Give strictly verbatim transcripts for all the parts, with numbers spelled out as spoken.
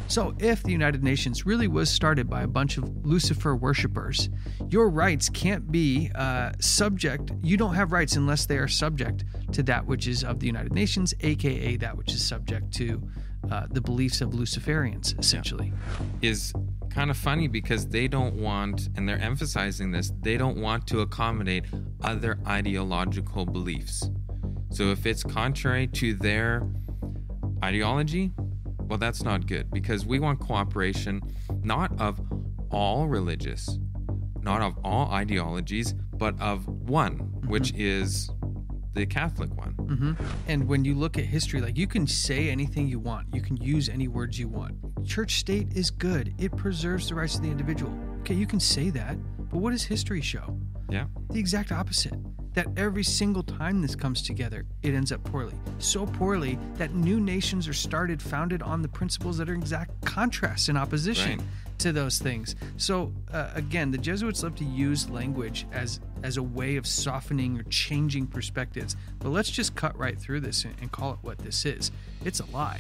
So if the United Nations really was started by a bunch of Lucifer worshippers, your rights can't be uh, subject. You don't have rights unless they are subject to that which is of the United Nations, aka that which is subject to uh, the beliefs of Luciferians, essentially. Yeah. Is kind of funny because they don't want, and they're emphasizing this, they don't want to accommodate other ideological beliefs. So if it's contrary to their ideology, well, that's not good, because we want cooperation not of all religious, not of all ideologies, but of one, mm-hmm. which is the Catholic one. Mm-hmm. And when you look at history, like, you can say anything you want. You can use any words you want. Church state is good. It preserves the rights of the individual. Okay, you can say that, but what does history show? Yeah. The exact opposite. That every single time this comes together, it ends up poorly. So poorly that new nations are started, founded on the principles that are exact contrasts and opposition right. to those things. So uh, again, the Jesuits love to use language as as a way of softening or changing perspectives. But let's just cut right through this and, and call it what this is. It's a lie.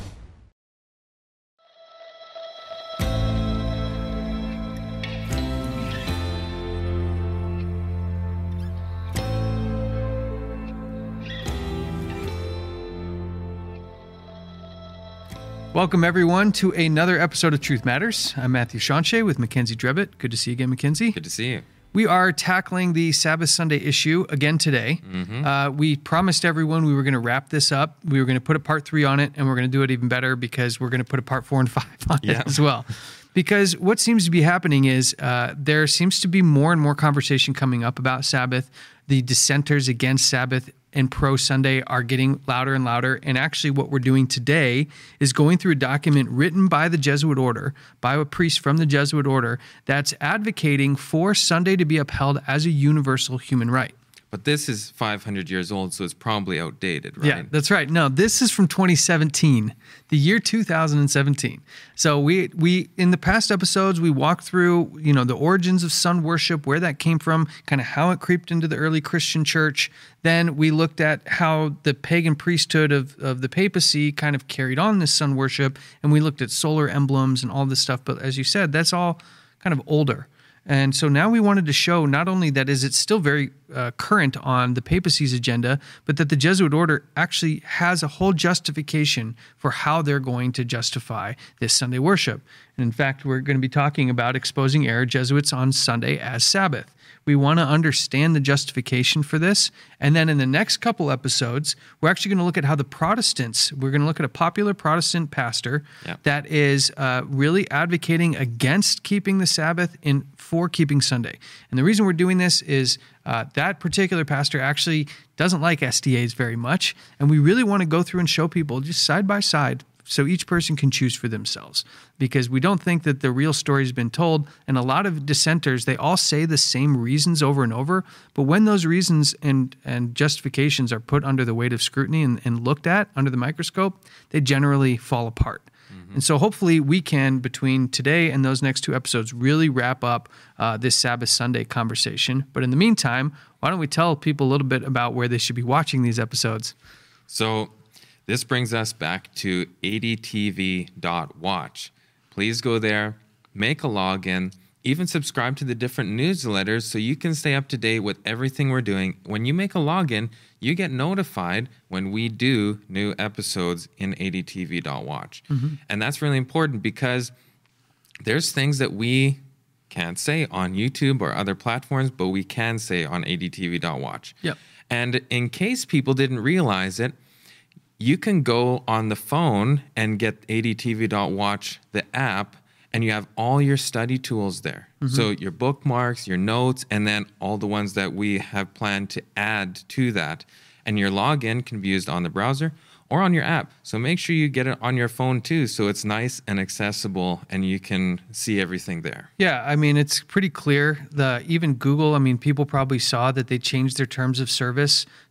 Welcome, everyone, to another episode of Truth Matters. I'm Matthew Shawnshea with Mackenzie Drebbett. Good to see you again, Mackenzie. Good to see you. We are tackling the Sabbath Sunday issue again today. Mm-hmm. Uh, we promised everyone we were going to wrap this up. We were going to put a part three on it, and we're going to do it even better because we're going to put a part four and five on yeah. it as well. Because what seems to be happening is uh, there seems to be more and more conversation coming up about Sabbath. The dissenters against Sabbath and pro-Sunday are getting louder and louder. And actually what we're doing today is going through a document written by the Jesuit order, by a priest from the Jesuit order, that's advocating for Sunday to be upheld as a universal human right. But this is five hundred years old, so it's probably outdated, right? Yeah, that's right. No, this is from twenty seventeen, the year two thousand seventeen. So we we in the past episodes, we walked through, you know, the origins of sun worship, where that came from, kind of how it creeped into the early Christian church. Then we looked at how the pagan priesthood of, of the papacy kind of carried on this sun worship, and we looked at solar emblems and all this stuff. But as you said, that's all kind of older. And so now we wanted to show not only that is it still very uh, current on the papacy's agenda, but that the Jesuit order actually has a whole justification for how they're going to justify this Sunday worship. And in fact, we're going to be talking about exposing error Jesuits on Sunday as Sabbath. We want to understand the justification for this. And then in the next couple episodes, we're actually going to look at how the Protestants, we're going to look at a popular Protestant pastor yeah. that is uh, really advocating against keeping the Sabbath and for keeping Sunday. And the reason we're doing this is uh, that particular pastor actually doesn't like S D As very much. And we really want to go through and show people just side by side so each person can choose for themselves, because we don't think that the real story has been told. And a lot of dissenters, they all say the same reasons over and over, but when those reasons and, and justifications are put under the weight of scrutiny and, and looked at under the microscope, they generally fall apart. Mm-hmm. And so hopefully we can, between today and those next two episodes, really wrap up uh, this Sabbath Sunday conversation. But in the meantime, why don't we tell people a little bit about where they should be watching these episodes? So this brings us back to A D T V dot watch. Please go there, make a login, even subscribe to the different newsletters so you can stay up to date with everything we're doing. When you make a login, you get notified when we do new episodes in A D T V dot watch. Mm-hmm. And that's really important because there's things that we can't say on YouTube or other platforms, but we can say on A D T V dot watch. Yep. And in case people didn't realize it, you can go on the phone and get A D T V dot watch, the app, and you have all your study tools there. Mm-hmm. So your bookmarks, your notes, and then all the ones that we have planned to add to that. And your login can be used on the browser or on your app. So make sure you get it on your phone too, so it's nice and accessible and you can see everything there. Yeah, I mean, it's pretty clear. The even Google, I mean, people probably saw that they changed their terms of service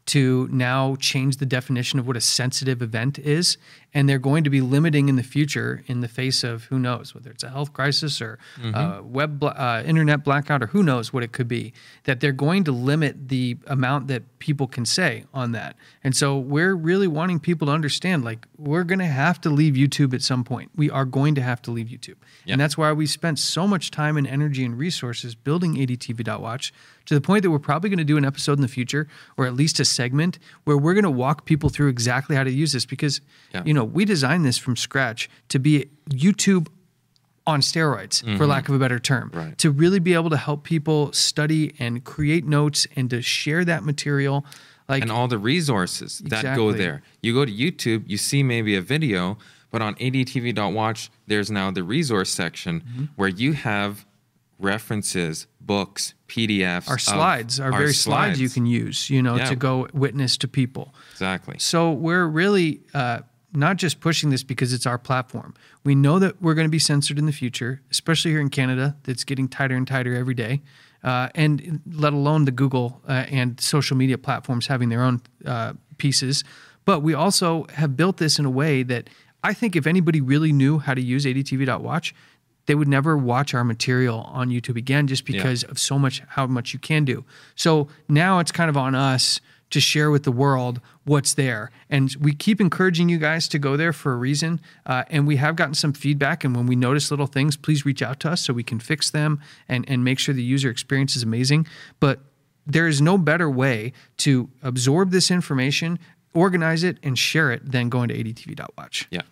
to now change the definition of what a sensitive event is. And they're going to be limiting in the future in the face of who knows, whether it's a health crisis or mm-hmm. uh, web, bla- uh, internet blackout, or who knows what it could be, that they're going to limit the amount that people can say on that. And so we're really wanting people to understand, like, we're going to have to leave YouTube at some point. We are going to have to leave YouTube. Yep. And that's why we spent so much time and energy and resources building A D T V dot watch, to the point that we're probably going to do an episode in the future, or at least a segment, where we're going to walk people through exactly how to use this. Because, yeah. you know, we designed this from scratch to be YouTube on steroids, mm-hmm. for lack of a better term, right. to really be able to help people study and create notes and to share that material. Like, and all the resources exactly. that go there. You go to YouTube, you see maybe a video, but on A D T V dot watch, there's now the resource section mm-hmm. where you have references, books, P D Fs. Our slides, our, our very slides. slides you can use, you know, yeah. to go witness to people. Exactly. So we're really uh, not just pushing this because it's our platform. We know that we're going to be censored in the future, especially here in Canada. That's getting tighter and tighter every day. Uh, and let alone the Google uh, and social media platforms having their own uh, pieces. But we also have built this in a way that I think if anybody really knew how to use A D T V dot watch, they would never watch our material on YouTube again, just because yeah. of so much, how much you can do. So now it's kind of on us to share with the world what's there. And we keep encouraging you guys to go there for a reason. Uh, and we have gotten some feedback. And when we notice little things, please reach out to us so we can fix them and, and make sure the user experience is amazing. But there is no better way to absorb this information, organize it, and share it than going to A D T V dot watch. Yeah.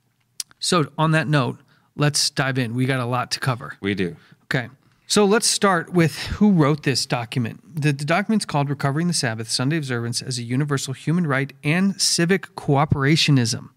So on that note, let's dive in. We got a lot to cover. We do. Okay. So let's start with who wrote this document. The, the document's called Recovering the Sabbath, Sunday Observance as a Universal Human Right and Civic Cooperationism.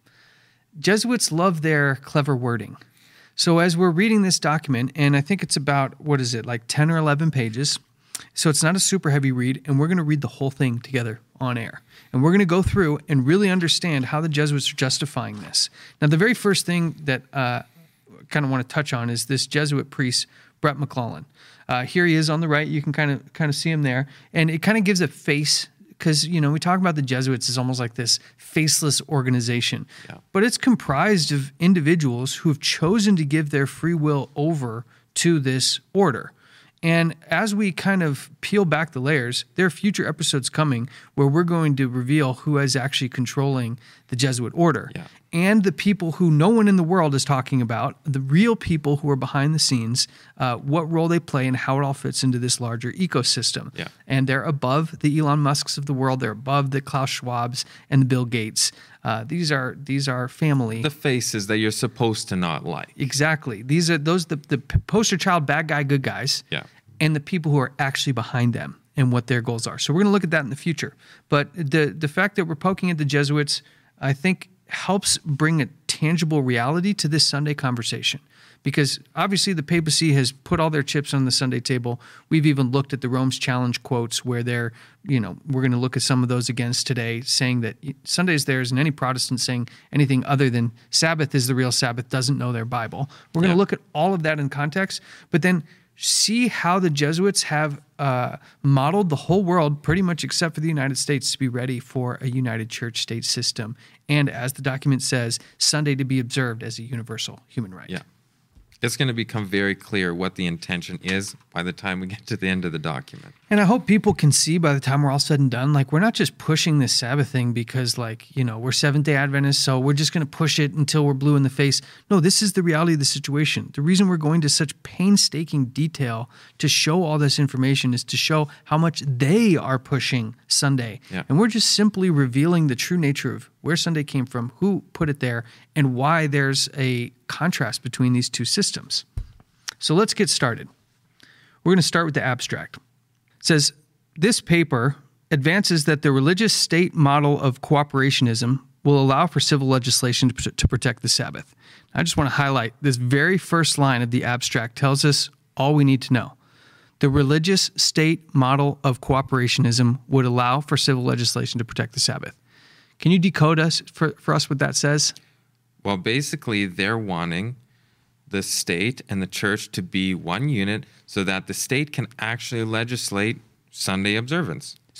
Jesuits love their clever wording. So as we're reading this document, and I think it's about, what is it, like ten or eleven pages. So it's not a super heavy read, and we're going to read the whole thing together on air. And we're going to go through and really understand how the Jesuits are justifying this. Now, the very first thing that uh, I kind of want to touch on is this Jesuit priest, Brett McClellan. Uh, here he is on the right. You can kind of kind of see him there. And it kind of gives a face, because, you know, we talk about the Jesuits as almost like this faceless organization. Yeah. But it's comprised of individuals who have chosen to give their free will over to this order. And as we kind of peel back the layers, there are future episodes coming where we're going to reveal who is actually controlling the Jesuit order. Yeah. And the people who no one in the world is talking about, the real people who are behind the scenes, uh, what role they play and how it all fits into this larger ecosystem. Yeah. And they're above the Elon Musks of the world. They're above the Klaus Schwabs and the Bill Gates. Uh, these are these are family. The faces that you're supposed to not like. Exactly. These are those the, the poster child bad guy, good guys. Yeah. And the people who are actually behind them and what their goals are. So we're going to look at that in the future. But the the fact that we're poking at the Jesuits, I think, helps bring a tangible reality to this Sunday conversation. Because obviously the papacy has put all their chips on the Sunday table. We've even looked at the Rome's Challenge quotes where they're, you know, we're going to look at some of those against today, saying that Sunday is theirs, and any Protestant saying anything other than Sabbath is the real Sabbath doesn't know their Bible. We're going to Yeah. look at all of that in context, but then see how the Jesuits have uh, modeled the whole world, pretty much except for the United States, to be ready for a united church state system. And as the document says, Sunday to be observed as a universal human right. Yeah. It's going to become very clear what the intention is by the time we get to the end of the document. And I hope people can see by the time we're all said and done, like, we're not just pushing this Sabbath thing because, like, you know, we're Seventh-day Adventists, so we're just going to push it until we're blue in the face. No, this is the reality of the situation. The reason we're going to such painstaking detail to show all this information is to show how much they are pushing Sunday. Yeah. And we're just simply revealing the true nature of where Sunday came from, who put it there, and why there's a contrast between these two systems. So let's get started. We're going to start with the abstract. It says, this paper advances that the religious state model of cooperationism will allow for civil legislation to, to protect the Sabbath. I just want to highlight this very first line of the abstract tells us all we need to know. The religious state model of cooperationism would allow for civil legislation to protect the Sabbath. Can you decode us for, for us what that says? Well, basically, they're wanting the state and the church to be one unit so that the state can actually legislate Sunday observance.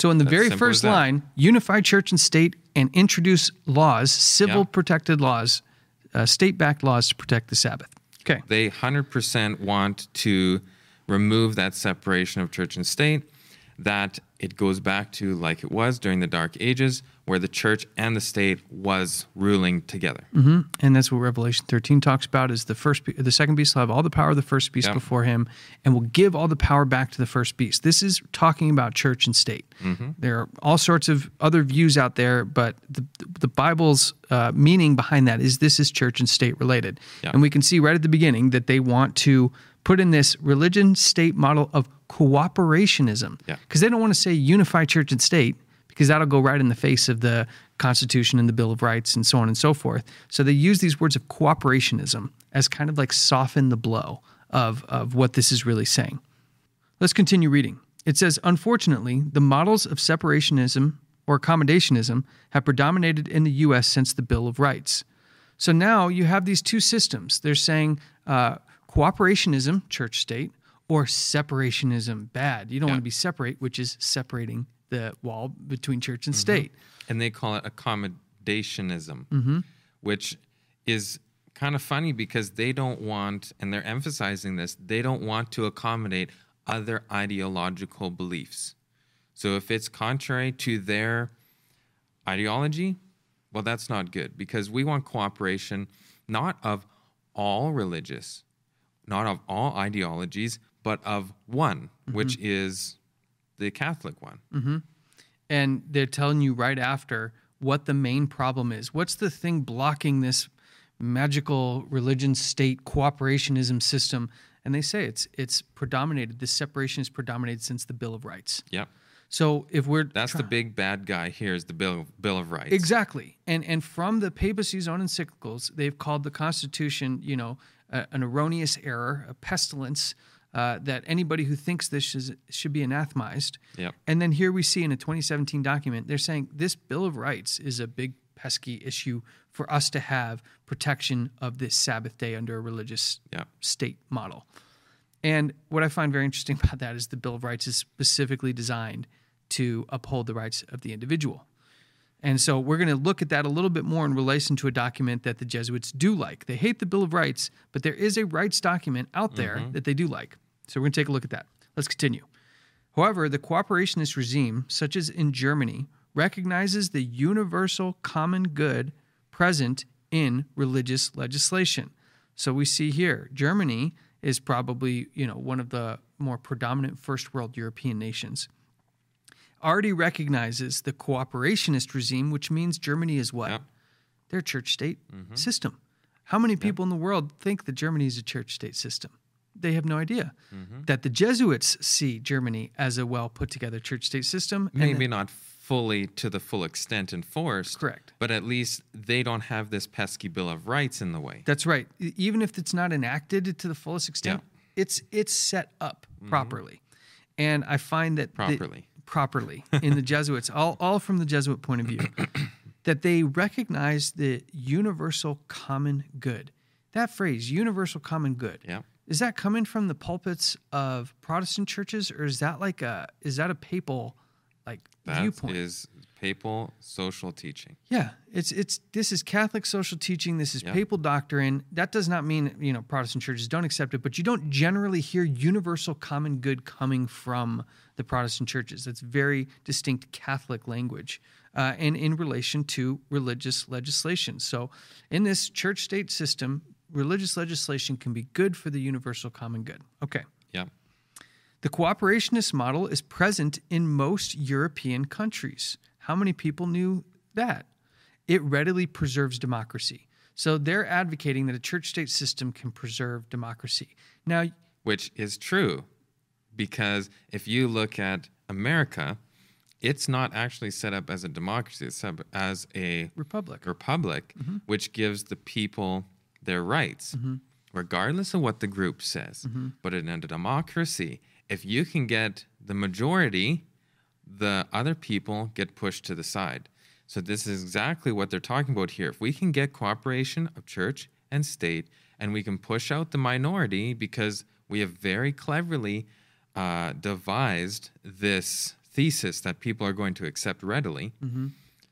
So in the That's very simple as first that. line, unify church and state and introduce laws, civil Yeah. protected laws, uh, state-backed laws to protect the Sabbath. Okay. They one hundred percent want to remove that separation of church and state, that it goes back to like it was during the Dark Ages, where the church and the state was ruling together. hmm And that's what Revelation thirteen talks about, is the first, be- the second beast will have all the power of the first beast Yeah. before him and will give all the power back to the first beast. This is talking about church and state. There are all sorts of other views out there, but the, the Bible's uh, meaning behind that is this is church and state related. Yeah. And we can see right at the beginning that they want to put in this religion-state model of cooperationism, Yeah. because they don't want to say unify church and state, because that'll go right in the face of the Constitution and the Bill of Rights and so on and so forth. So they use these words of cooperationism as kind of like soften the blow of, of what this is really saying. Let's continue reading. It says, unfortunately, the models of separationism or accommodationism have predominated in the U S since the Bill of Rights. So now you have these two systems. They're saying uh, cooperationism, church-state, or separationism, bad. You don't Yeah. want to be separate, which is separating the wall between church and state. And they call it accommodationism, Mm-hmm. which is kind of funny because they don't want, and they're emphasizing this, they don't want to accommodate other ideological beliefs. So if it's contrary to their ideology, well, that's not good, because we want cooperation not of all religious, not of all ideologies, but of one, which is the Catholic one. And they're telling you right after what the main problem is. What's the thing blocking this magical religion state cooperationism system? And they say it's it's predominated. This separation is predominated since the Bill of Rights. Yep. So if we're That's the big bad guy here is the Bill, Bill of Rights. exactly, and and from the papacy's own encyclicals, they've called the Constitution, you know, a, an erroneous error, a pestilence. Uh, that anybody who thinks this is, should be anathemized. Yep. And then here we see in a twenty seventeen document, they're saying this Bill of Rights is a big pesky issue for us to have protection of this Sabbath day under a religious Yep. state model. And what I find very interesting about that is the Bill of Rights is specifically designed to uphold the rights of the individual. And so we're going to look at that a little bit more in relation to a document that the Jesuits do like. They hate the Bill of Rights, but there is a rights document out there that they do like. So we're going to take a look at that. Let's continue. However, the cooperationist regime, such as in Germany, recognizes the universal common good present in religious legislation. So we see here, Germany is probably, you know, one of the more predominant first world European nations. Already recognizes the cooperationist regime, which means Germany is what? Yep. They're a church-state system. How many people in the world think that Germany is a church-state system? They have no idea. That the Jesuits see Germany as a well put-together church-state system. and Maybe that- not fully to the full extent enforced. Correct. But at least they don't have this pesky Bill of Rights in the way. That's right. E- Even if it's not enacted to the fullest extent, it's it's set up properly. And I find that the- Properly. properly in the Jesuits, all, all from the Jesuit point of view, that they recognize the universal common good. That phrase, universal common good, Yeah. is that coming from the pulpits of Protestant churches, or is that like a is that a papal like That viewpoint? is papal social teaching. Yeah, it's it's this is Catholic social teaching. This is Yeah. papal doctrine. That does not mean, you know, Protestant churches don't accept it, but you don't generally hear universal common good coming from the Protestant churches. That's very distinct Catholic language, uh, and in relation to religious legislation. So, in this church-state system, religious legislation can be good for the universal common good. Okay. Yeah. The cooperationist model is present in most European countries. How many people knew that? It readily preserves democracy. So they're advocating that a church-state system can preserve democracy. Now, Which is true, because if you look at America, it's not actually set up as a democracy. It's set up as a republic. republic, which gives the people their rights, regardless of what the group says. But in a democracy, if you can get the majority, the other people get pushed to the side. So this is exactly what they're talking about here. If we can get cooperation of church and state, and we can push out the minority, because we have very cleverly uh, devised this thesis that people are going to accept readily, Mm-hmm.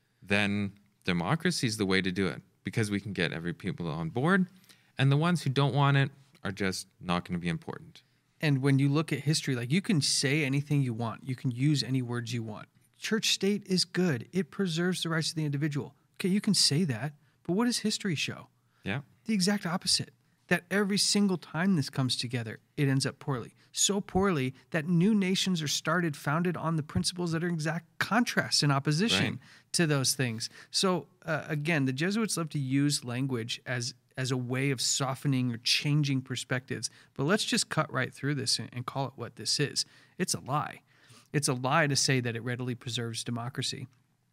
then democracy is the way to do it, because we can get every people on board, and the ones who don't want it are just not going to be important. And when you look at history, like you can say anything you want, you can use any words you want. Church state is good. It preserves the rights of the individual. Okay, you can say that, but what does history show? Yeah. The exact opposite. That every single time this comes together, it ends up poorly. So poorly that new nations are started founded on the principles that are exact contrasts in opposition Right. to those things. So uh, again, the Jesuits love to use language as as a way of softening or changing perspectives. But let's just cut right through this and, and call it what this is. It's a lie. It's a lie to say that it readily preserves democracy.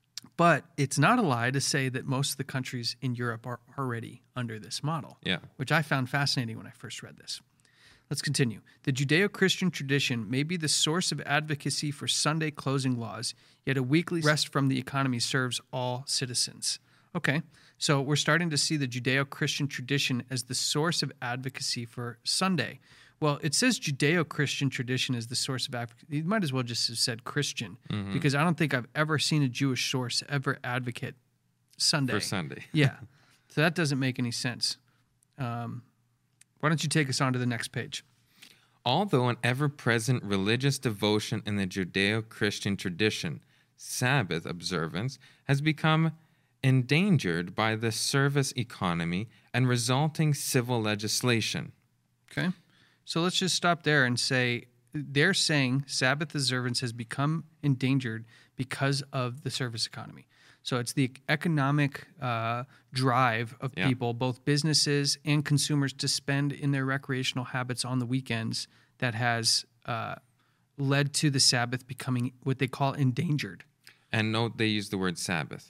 But it's not a lie to say that most of the countries in Europe are already under this model, Yeah. which I found fascinating when I first read this. Let's continue. The Judeo-Christian tradition may be the source of advocacy for Sunday closing laws, yet a weekly rest from the economy serves all citizens. Okay, so we're starting to see the Judeo-Christian tradition as the source of advocacy for Sunday. Well, it says Judeo-Christian tradition is the source of advocacy. You might as well just have said Christian, Mm-hmm. because I don't think I've ever seen a Jewish source ever advocate Sunday. For Sunday. Yeah, so that doesn't make any sense. Um, why don't you take us on to the next page? Although an ever-present religious devotion in the Judeo-Christian tradition, Sabbath observance has become endangered by the service economy and resulting civil legislation. Okay, so let's just stop there and say they're saying Sabbath observance has become endangered because of the service economy. So it's the economic uh, drive of Yeah. people, both businesses and consumers, to spend in their recreational habits on the weekends that has uh, led to the Sabbath becoming what they call endangered. And note they use the word Sabbath.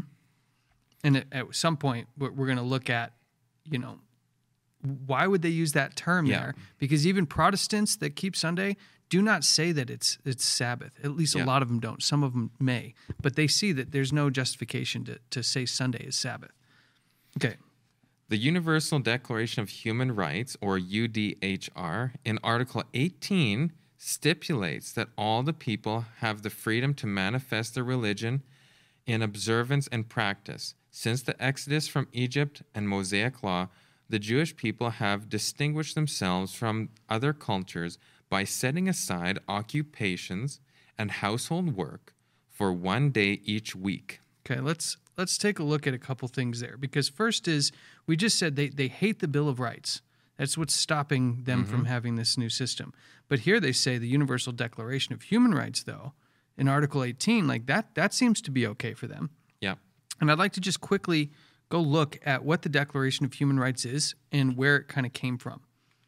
And at, at some point, we're, we're going to look at, you know, why would they use that term Yeah. there? Because even Protestants that keep Sunday do not say that it's it's Sabbath. At least a Yeah. lot of them don't. Some of them may. But they see that there's no justification to, to say Sunday is Sabbath. Okay. The Universal Declaration of Human Rights, or U D H R, in Article eighteen stipulates that all the people have the freedom to manifest their religion in observance and practice. Since the Exodus from Egypt and Mosaic law, the Jewish people have distinguished themselves from other cultures by setting aside occupations and household work for one day each week. Okay, let's let's take a look at a couple things there. Because first is, we just said they, they hate the Bill of Rights. That's what's stopping them from having this new system. But here they say the Universal Declaration of Human Rights, though, in Article eighteen, like that, that seems to be okay for them. Yeah. And I'd like to just quickly go look at what the Declaration of Human Rights is and where it kind of came from.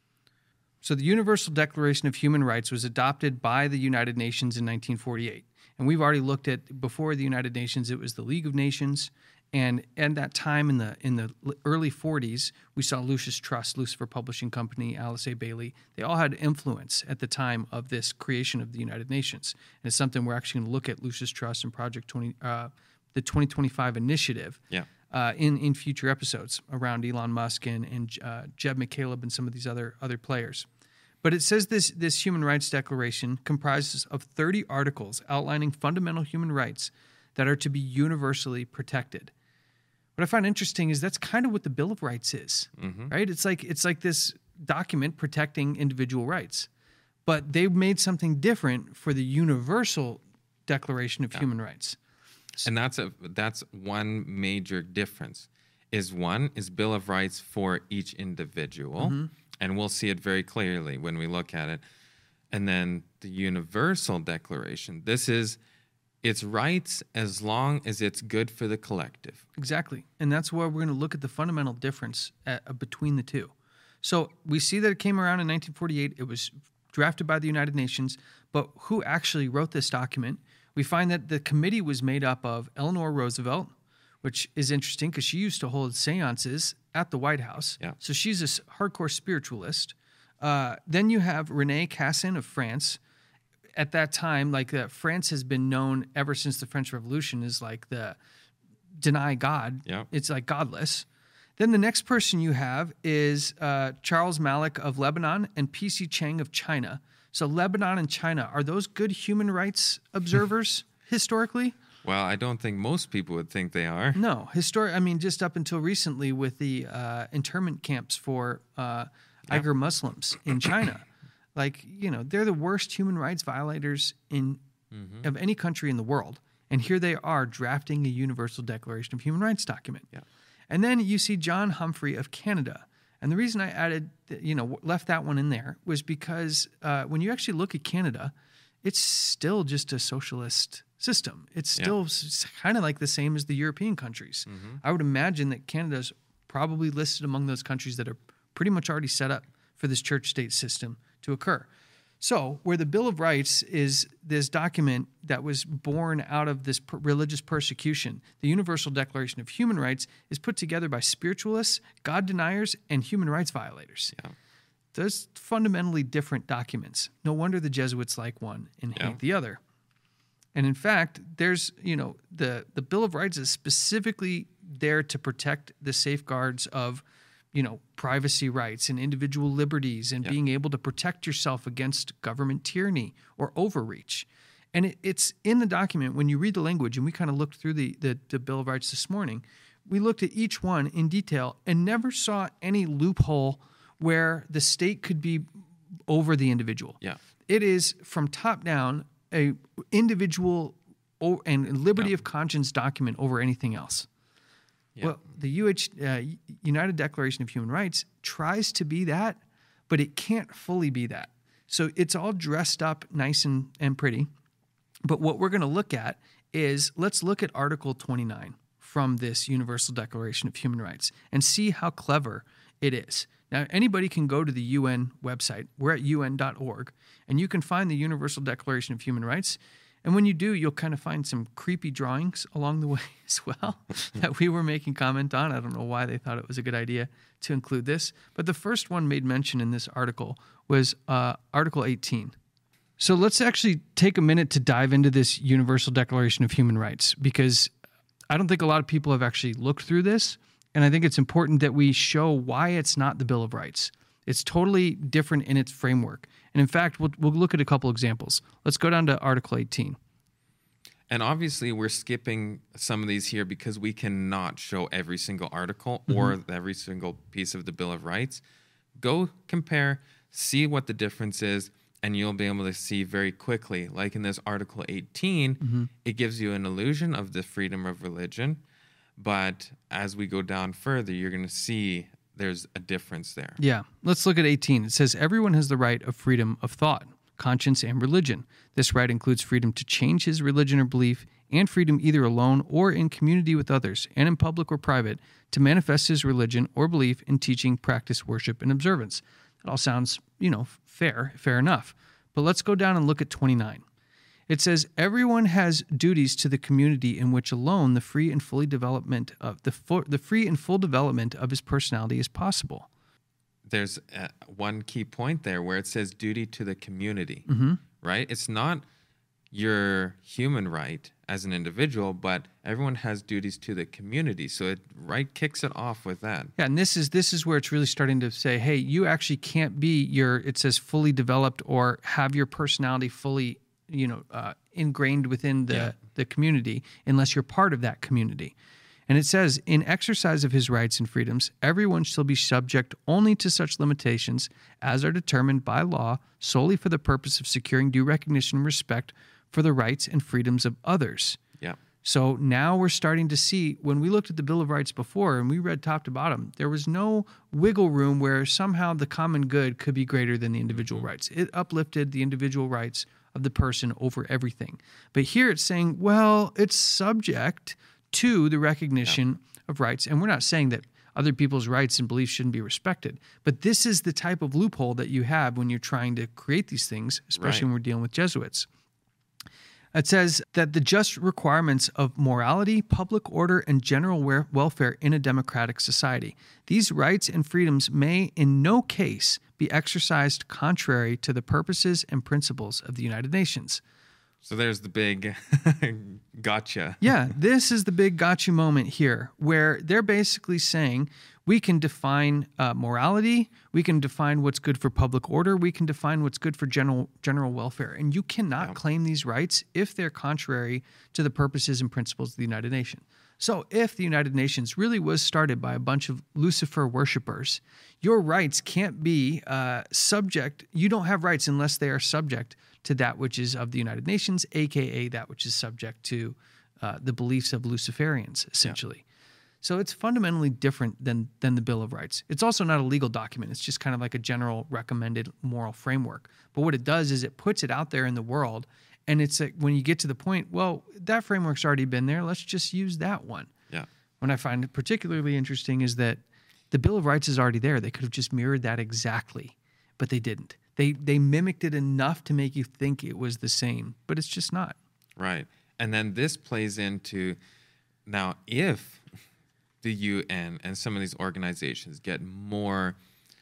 So the Universal Declaration of Human Rights was adopted by the United Nations in nineteen forty-eight. And we've already looked at, before the United Nations, it was the League of Nations. And at that time in the in the early forties, we saw Lucis Trust, Lucifer Publishing Company, Alice A. Bailey. They all had influence at the time of this creation of the United Nations. And it's something we're actually going to look at, Lucis Trust and Project twenty, uh, the twenty twenty-five initiative. Yeah. Uh, in, in future episodes around Elon Musk and, and uh, Jeb McCaleb and some of these other other players. But it says this, this Human Rights Declaration comprises of thirty articles outlining fundamental human rights that are to be universally protected. What I find interesting is that's kind of what the Bill of Rights is, right? It's like it's like this document protecting individual rights. But they made something different for the Universal Declaration of Human Rights. And that's a that's one major difference. Is one is Bill of Rights for each individual, and we'll see it very clearly when we look at it. And then the Universal Declaration. This is its rights as long as it's good for the collective. Exactly. And that's where we're going to look at the fundamental difference at, uh, between the two. So we see that it came around in nineteen forty-eight. It was drafted by the United Nations. But who actually wrote this document? We find that the committee was made up of Eleanor Roosevelt, which is interesting because she used to hold seances at the White House. Yeah. So she's a s- hardcore spiritualist. Uh, then you have René Cassin of France. At that time, like uh, France has been known ever since the French Revolution as like the deny God. Yeah. It's like godless. Then the next person you have is uh, Charles Malik of Lebanon and P C Chang of China. So Lebanon and China, are those good human rights observers historically? Well, I don't think most people would think they are. No, historic. I mean, just up until recently, with the uh, internment camps for uh, Yeah. Uyghur Muslims in China, like you know, they're the worst human rights violators in Mm-hmm. of any country in the world, and here they are drafting a Universal Declaration of Human Rights document. Yeah. And then you see John Humphrey of Canada, and the reason I added, you know, left that one in there was because uh, when you actually look at Canada, it's still just a socialist system. It's Yeah. still kind of like the same as the European countries. I would imagine that Canada's probably listed among those countries that are pretty much already set up for this church-state system to occur. So where the Bill of Rights is this document that was born out of this per- religious persecution, the Universal Declaration of Human Rights is put together by spiritualists, God deniers, and human rights violators. Yeah. Those fundamentally different documents. No wonder the Jesuits like one and hate Yeah. the other. And in fact, there's, you know, the, the Bill of Rights is specifically there to protect the safeguards of, you know, privacy rights and individual liberties and Yeah. being able to protect yourself against government tyranny or overreach. And it, it's in the document when you read the language, and we kind of looked through the, the, the Bill of Rights this morning. We looked at each one in detail and never saw any loophole where the state could be over the individual. Yeah. It is from top down a individual o- and liberty Yeah. of conscience document over anything else. Yeah. Well, the U H uh, United Declaration of Human Rights tries to be that, but it can't fully be that. So it's all dressed up nice and, and pretty. But what we're going to look at is let's look at Article twenty-nine from this Universal Declaration of Human Rights and see how clever it is. Now, anybody can go to the U N website. We're at U N dot org, and you can find the Universal Declaration of Human Rights. And when you do, you'll kind of find some creepy drawings along the way as well that we were making comment on. I don't know why they thought it was a good idea to include this. But the first one made mention in this article was uh, Article eighteen. So let's actually take a minute to dive into this Universal Declaration of Human Rights, because I don't think a lot of people have actually looked through this. And I think it's important that we show why it's not the Bill of Rights. It's totally different in its framework. And in fact, we'll, we'll look at a couple examples. Let's go down to Article eighteen. And obviously, we're skipping some of these here because we cannot show every single article or every single piece of the Bill of Rights. Go compare, see what the difference is, and you'll be able to see very quickly. Like in this Article eighteen, it gives you an illusion of the freedom of religion. But as we go down further, you're going to see there's a difference there. Yeah, let's look at eighteen. It says everyone has the right of freedom of thought, conscience, and religion. This right includes freedom to change his religion or belief, and freedom either alone or in community with others, and in public or private, to manifest his religion or belief in teaching, practice, worship, and observance. That all sounds, you know, fair, fair enough. But let's go down and look at twenty-nine. It says everyone has duties to the community in which alone the free and fully development of the fu- the free and full development of his personality is possible. There's uh, one key point there where it says duty to the community, right? It's not your human right as an individual, but everyone has duties to the community. So it right kicks it off with that. Yeah, and this is this is where it's really starting to say, hey, you actually can't be your, it says fully developed or have your personality fully, you know, uh, ingrained within the, Yeah. the community unless you're part of that community. And it says, in exercise of his rights and freedoms, everyone shall be subject only to such limitations as are determined by law solely for the purpose of securing due recognition and respect for the rights and freedoms of others. Yeah. So now we're starting to see, when we looked at the Bill of Rights before and we read top to bottom, there was no wiggle room where somehow the common good could be greater than the individual rights. It uplifted the individual rights of the person over everything. But here it's saying, well, it's subject to the recognition of rights. And we're not saying that other people's rights and beliefs shouldn't be respected. But this is the type of loophole that you have when you're trying to create these things, especially Right. when we're dealing with Jesuits. It says that the just requirements of morality, public order, and general we- welfare in a democratic society. These rights and freedoms may in no case be exercised contrary to the purposes and principles of the United Nations. So there's the big gotcha. Yeah, this is the big gotcha moment here where they're basically saying We can define uh, morality. We can define what's good for public order. We can define what's good for general general welfare. And you cannot Yeah. claim these rights if they're contrary to the purposes and principles of the United Nations. So if the United Nations really was started by a bunch of Lucifer worshipers, your rights can't be uh, subject. You don't have rights unless they are subject to that which is of the United Nations, a k a that which is subject to uh, the beliefs of Luciferians, essentially. So it's fundamentally different than than the Bill of Rights. It's also not a legal document. It's just kind of like a general recommended moral framework. But what it does is it puts it out there in the world, and it's like when you get to the point, well, that framework's already been there. Let's just use that one. Yeah. What I find particularly interesting is that the Bill of Rights is already there. They could have just mirrored that exactly, but they didn't. They they mimicked it enough to make you think it was the same, but it's just not. Right. And then this plays into now if the U N and some of these organizations get more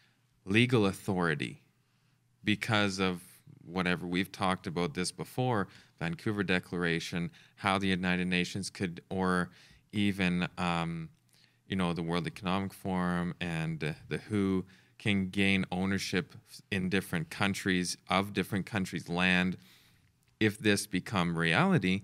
legal authority because of whatever we've talked about this before, Vancouver Declaration, how the United Nations could, or even, um, you know, the World Economic Forum and uh, the W H O can gain ownership in different countries of different countries' land. If this become reality,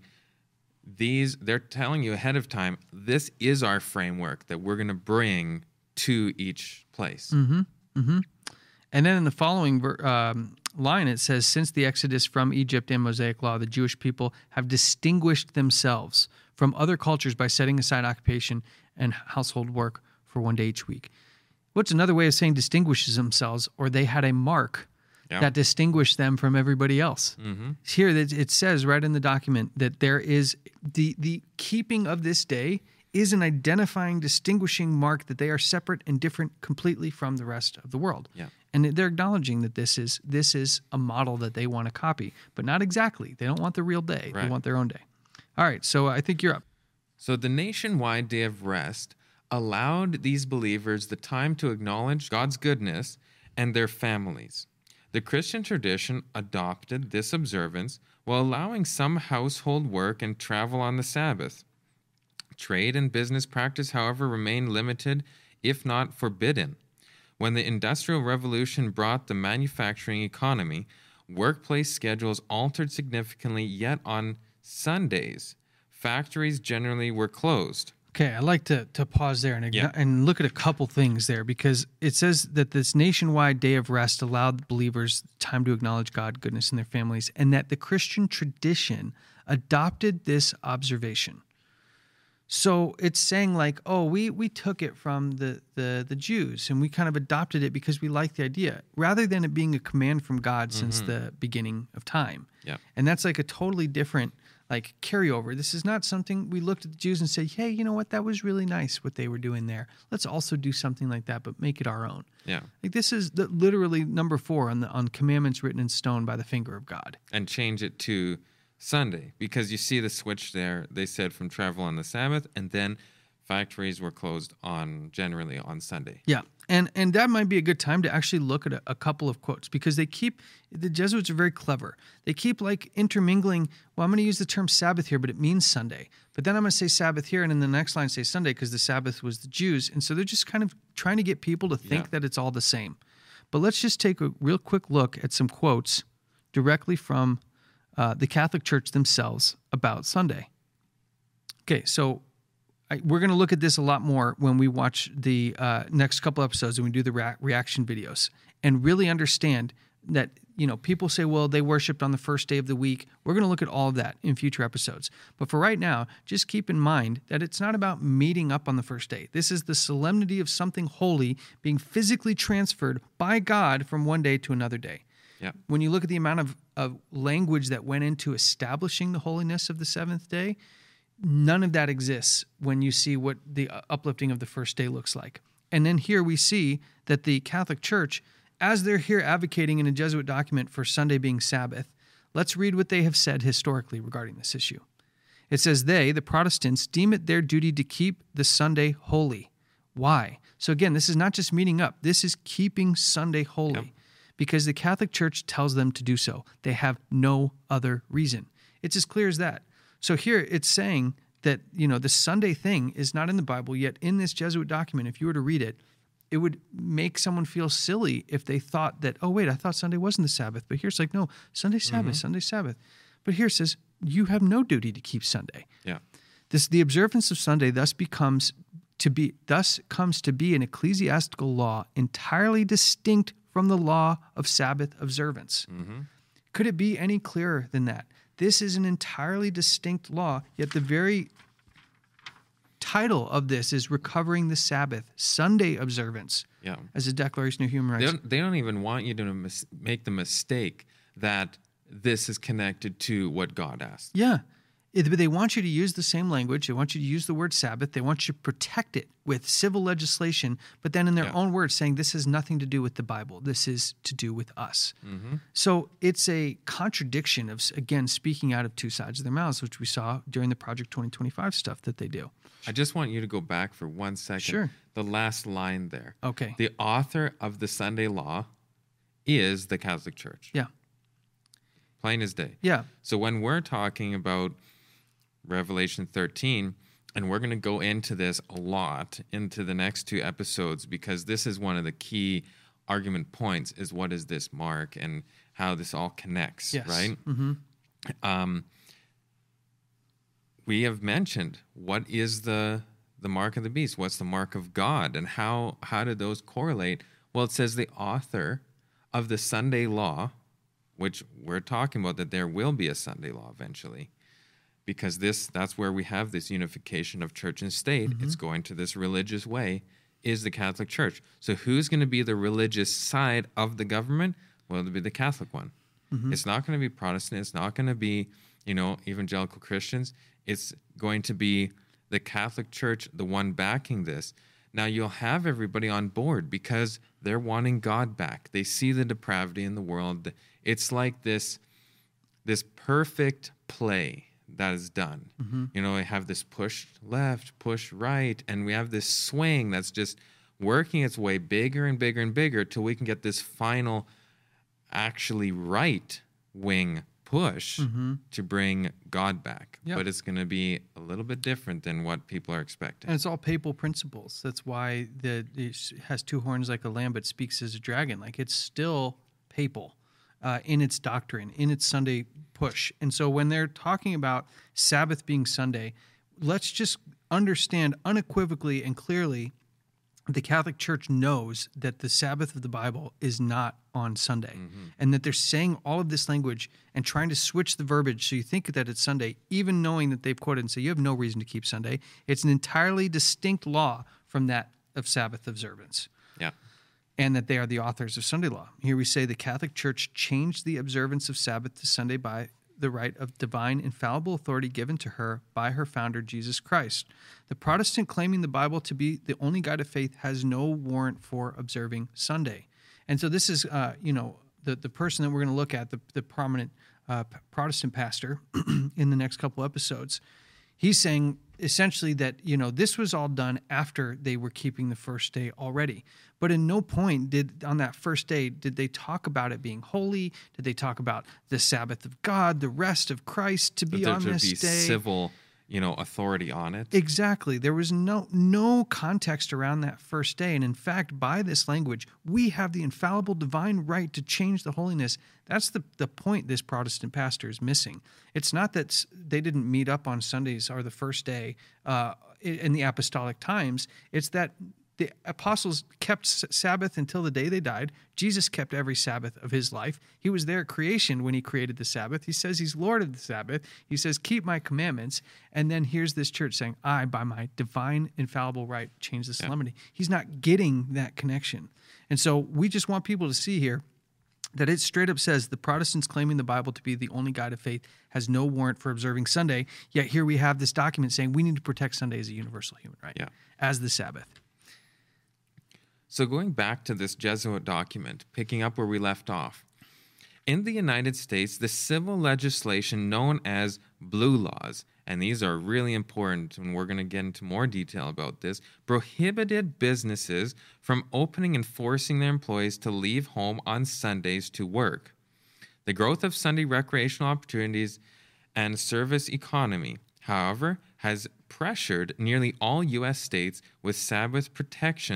these they're telling you ahead of time, this is our framework that we're going to bring to each place. Mm-hmm. Mm-hmm. And then in the following ver- um, line, it says, since the exodus from Egypt and Mosaic law, the Jewish people have distinguished themselves from other cultures by setting aside occupation and household work for one day each week. What's another way of saying distinguishes themselves, or they had a mark Yeah. that distinguished them from everybody else. Mm-hmm. Here that it says right in the document that there is the the keeping of this day is an identifying, distinguishing mark that they are separate and different completely from the rest of the world. Yeah. And they're acknowledging that this is this is a model that they want to copy, but not exactly. They don't want the real day. They Right. want their own day. All right, so I think you're up. So the nationwide day of rest allowed these believers the time to acknowledge God's goodness and their families. The Christian tradition adopted this observance while allowing some household work and travel on the Sabbath. Trade and business practice, however, remained limited, if not forbidden. When the Industrial Revolution brought the manufacturing economy, workplace schedules altered significantly, yet on Sundays, factories generally were closed. Okay, I'd like to, to pause there and, Yeah. and look at a couple things there, because it says that this nationwide day of rest allowed believers time to acknowledge God, goodness in their families, and that the Christian tradition adopted this observation. So it's saying like, oh, we we took it from the, the, the Jews and we kind of adopted it because we like the idea, rather than it being a command from God since the beginning of time. Yeah. And that's like a totally different like carryover. This is not something we looked at the Jews and said, hey, you know what? That was really nice what they were doing there. Let's also do something like that, but make it our own. Yeah. Like this is the, literally number four on the on commandments written in stone by the finger of God. And change it to Sunday, because you see the switch there. They said from travel on the Sabbath, and then factories were closed on generally on Sunday. Yeah. And and that might be a good time to actually look at a, a couple of quotes, because they keep, the Jesuits are very clever. They keep like intermingling, well, I'm going to use the term Sabbath here, but it means Sunday. But then I'm going to say Sabbath here, and in the next line say Sunday, because the Sabbath was the Jews. And so they're just kind of trying to get people to think Yeah. that it's all the same. But let's just take a real quick look at some quotes directly from uh, the Catholic Church themselves about Sunday. Okay, so I, we're going to look at this a lot more when we watch the uh, next couple episodes and we do the rea- reaction videos, and really understand that, you know, people say, well, they worshiped on the first day of the week. We're going to look at all of that in future episodes. But for right now, just keep in mind that it's not about meeting up on the first day. This is the solemnity of something holy being physically transferred by God from one day to another day. Yeah. When you look at the amount of, of language that went into establishing the holiness of the seventh day, none of that exists when you see what the uplifting of the first day looks like. And then here we see that the Catholic Church, as they're here advocating in a Jesuit document for Sunday being Sabbath, let's read what they have said historically regarding this issue. It says, they, the Protestants, deem it their duty to keep the Sunday holy. Why? So again, this is not just meeting up. This is keeping Sunday holy. Yep. Because the Catholic Church tells them to do so. They have no other reason. It's as clear as that. So here it's saying that, you know, the Sunday thing is not in the Bible, yet in this Jesuit document, if you were to read it, it would make someone feel silly if they thought that, oh, wait, I thought Sunday wasn't the Sabbath. But here's like, no, Sunday Sabbath, Mhm. Sunday Sabbath. But here it says, you have no duty to keep Sunday. Yeah. This the observance of Sunday thus becomes to be thus comes to be an ecclesiastical law entirely distinct from the law of Sabbath observance. Mm-hmm. Could it be any clearer than that? This is an entirely distinct law, yet the very title of this is Recovering the Sabbath, Sunday observance, Yeah. as a declaration of human They rights. don't, they don't even want you to mis- make the mistake that this is connected to what God asked. Yeah. It- but they want you to use the same language. They want you to use the word Sabbath. They want you to protect it with civil legislation, but then in their Yeah. own words saying this has nothing to do with the Bible. This is to do with us. Mm-hmm. So it's a contradiction of, again, speaking out of two sides of their mouths, which we saw during the Project twenty twenty-five stuff that they do. I just want you to go back for one second. Sure. The last line there. Okay. The author of the Sunday law is the Catholic Church. Yeah. Plain as day. Yeah. So when we're talking about Revelation thirteen, and we're going to go into this a lot into the next two episodes because this is one of the key argument points is what is this mark and how this all connects, Yes. right? Mm-hmm. Um, we have mentioned what is the the mark of the beast, what's the mark of God, and how how do those correlate? Well, it says the author of the Sunday law, which we're talking about that there will be a Sunday law eventually, because this that's where we have this unification of church and state. Mm-hmm. It's going to this religious way, is the Catholic Church. So who's going to be the religious side of the government? Well, it'll be the Catholic one. Mm-hmm. It's not going to be Protestant. It's not going to be, you know, evangelical Christians. It's going to be the Catholic Church, the one backing this. Now you'll have everybody on board because they're wanting God back. They see the depravity in the world. It's like this, this perfect play that is done. Mm-hmm. You know, we have this push left, push right, and we have this swing that's just working its way bigger and bigger and bigger till we can get this final actually right wing push Mm-hmm. to bring God back. Yep. But it's going to be a little bit different than what people are expecting. And it's all papal principles. That's why the it has two horns like a lamb, but speaks as a dragon. Like it's still papal uh, in its doctrine, in its Sunday push. And so when they're talking about Sabbath being Sunday, let's just understand unequivocally and clearly the Catholic Church knows that the Sabbath of the Bible is not on Sunday, Mm-hmm. and that they're saying all of this language and trying to switch the verbiage so you think that it's Sunday, even knowing that they've quoted and say you have no reason to keep Sunday. It's an entirely distinct law from that of Sabbath observance, Yeah. and that they are the authors of Sunday law. Here we say the Catholic Church changed the observance of Sabbath to Sunday by the right of divine infallible authority given to her by her founder, Jesus Christ. The Protestant claiming the Bible to be the only guide of faith has no warrant for observing Sunday. And so this is, uh, you know, the, the person that we're going to look at, the, the prominent uh, p- Protestant pastor in the next couple episodes. He's saying essentially that, you know, this was all done after they were keeping the first day already. But in no point did, on that first day, did they talk about it being holy? Did they talk about the Sabbath of God, the rest of Christ to But be there on should this be day? civil, you know, authority on it. Exactly. There was no no context around that first day. And in fact, by this language, we have the infallible divine right to change the holiness. That's the, the point this Protestant pastor is missing. It's not that s- they didn't meet up on Sundays or the first day uh, in in the apostolic times. It's that the apostles kept S- Sabbath until the day they died. Jesus kept every Sabbath of his life. He was there at creation when he created the Sabbath. He says he's Lord of the Sabbath. He says, keep my commandments. And then here's this church saying, I, by my divine infallible right, change the solemnity. He's not getting that connection. And so we just want people to see here that it straight up says the Protestants claiming the Bible to be the only guide of faith has no warrant for observing Sunday. Yet here we have this document saying we need to protect Sunday as a universal human right, Yeah. as the Sabbath. So going back to this Jesuit document, picking up where we left off, in the United States, the civil legislation known as blue laws, and these are really important, and we're going to get into more detail about this, prohibited businesses from opening and forcing their employees to leave home on Sundays to work. The growth of Sunday recreational opportunities and service economy, however, has pressured nearly all U S states with Sabbath protections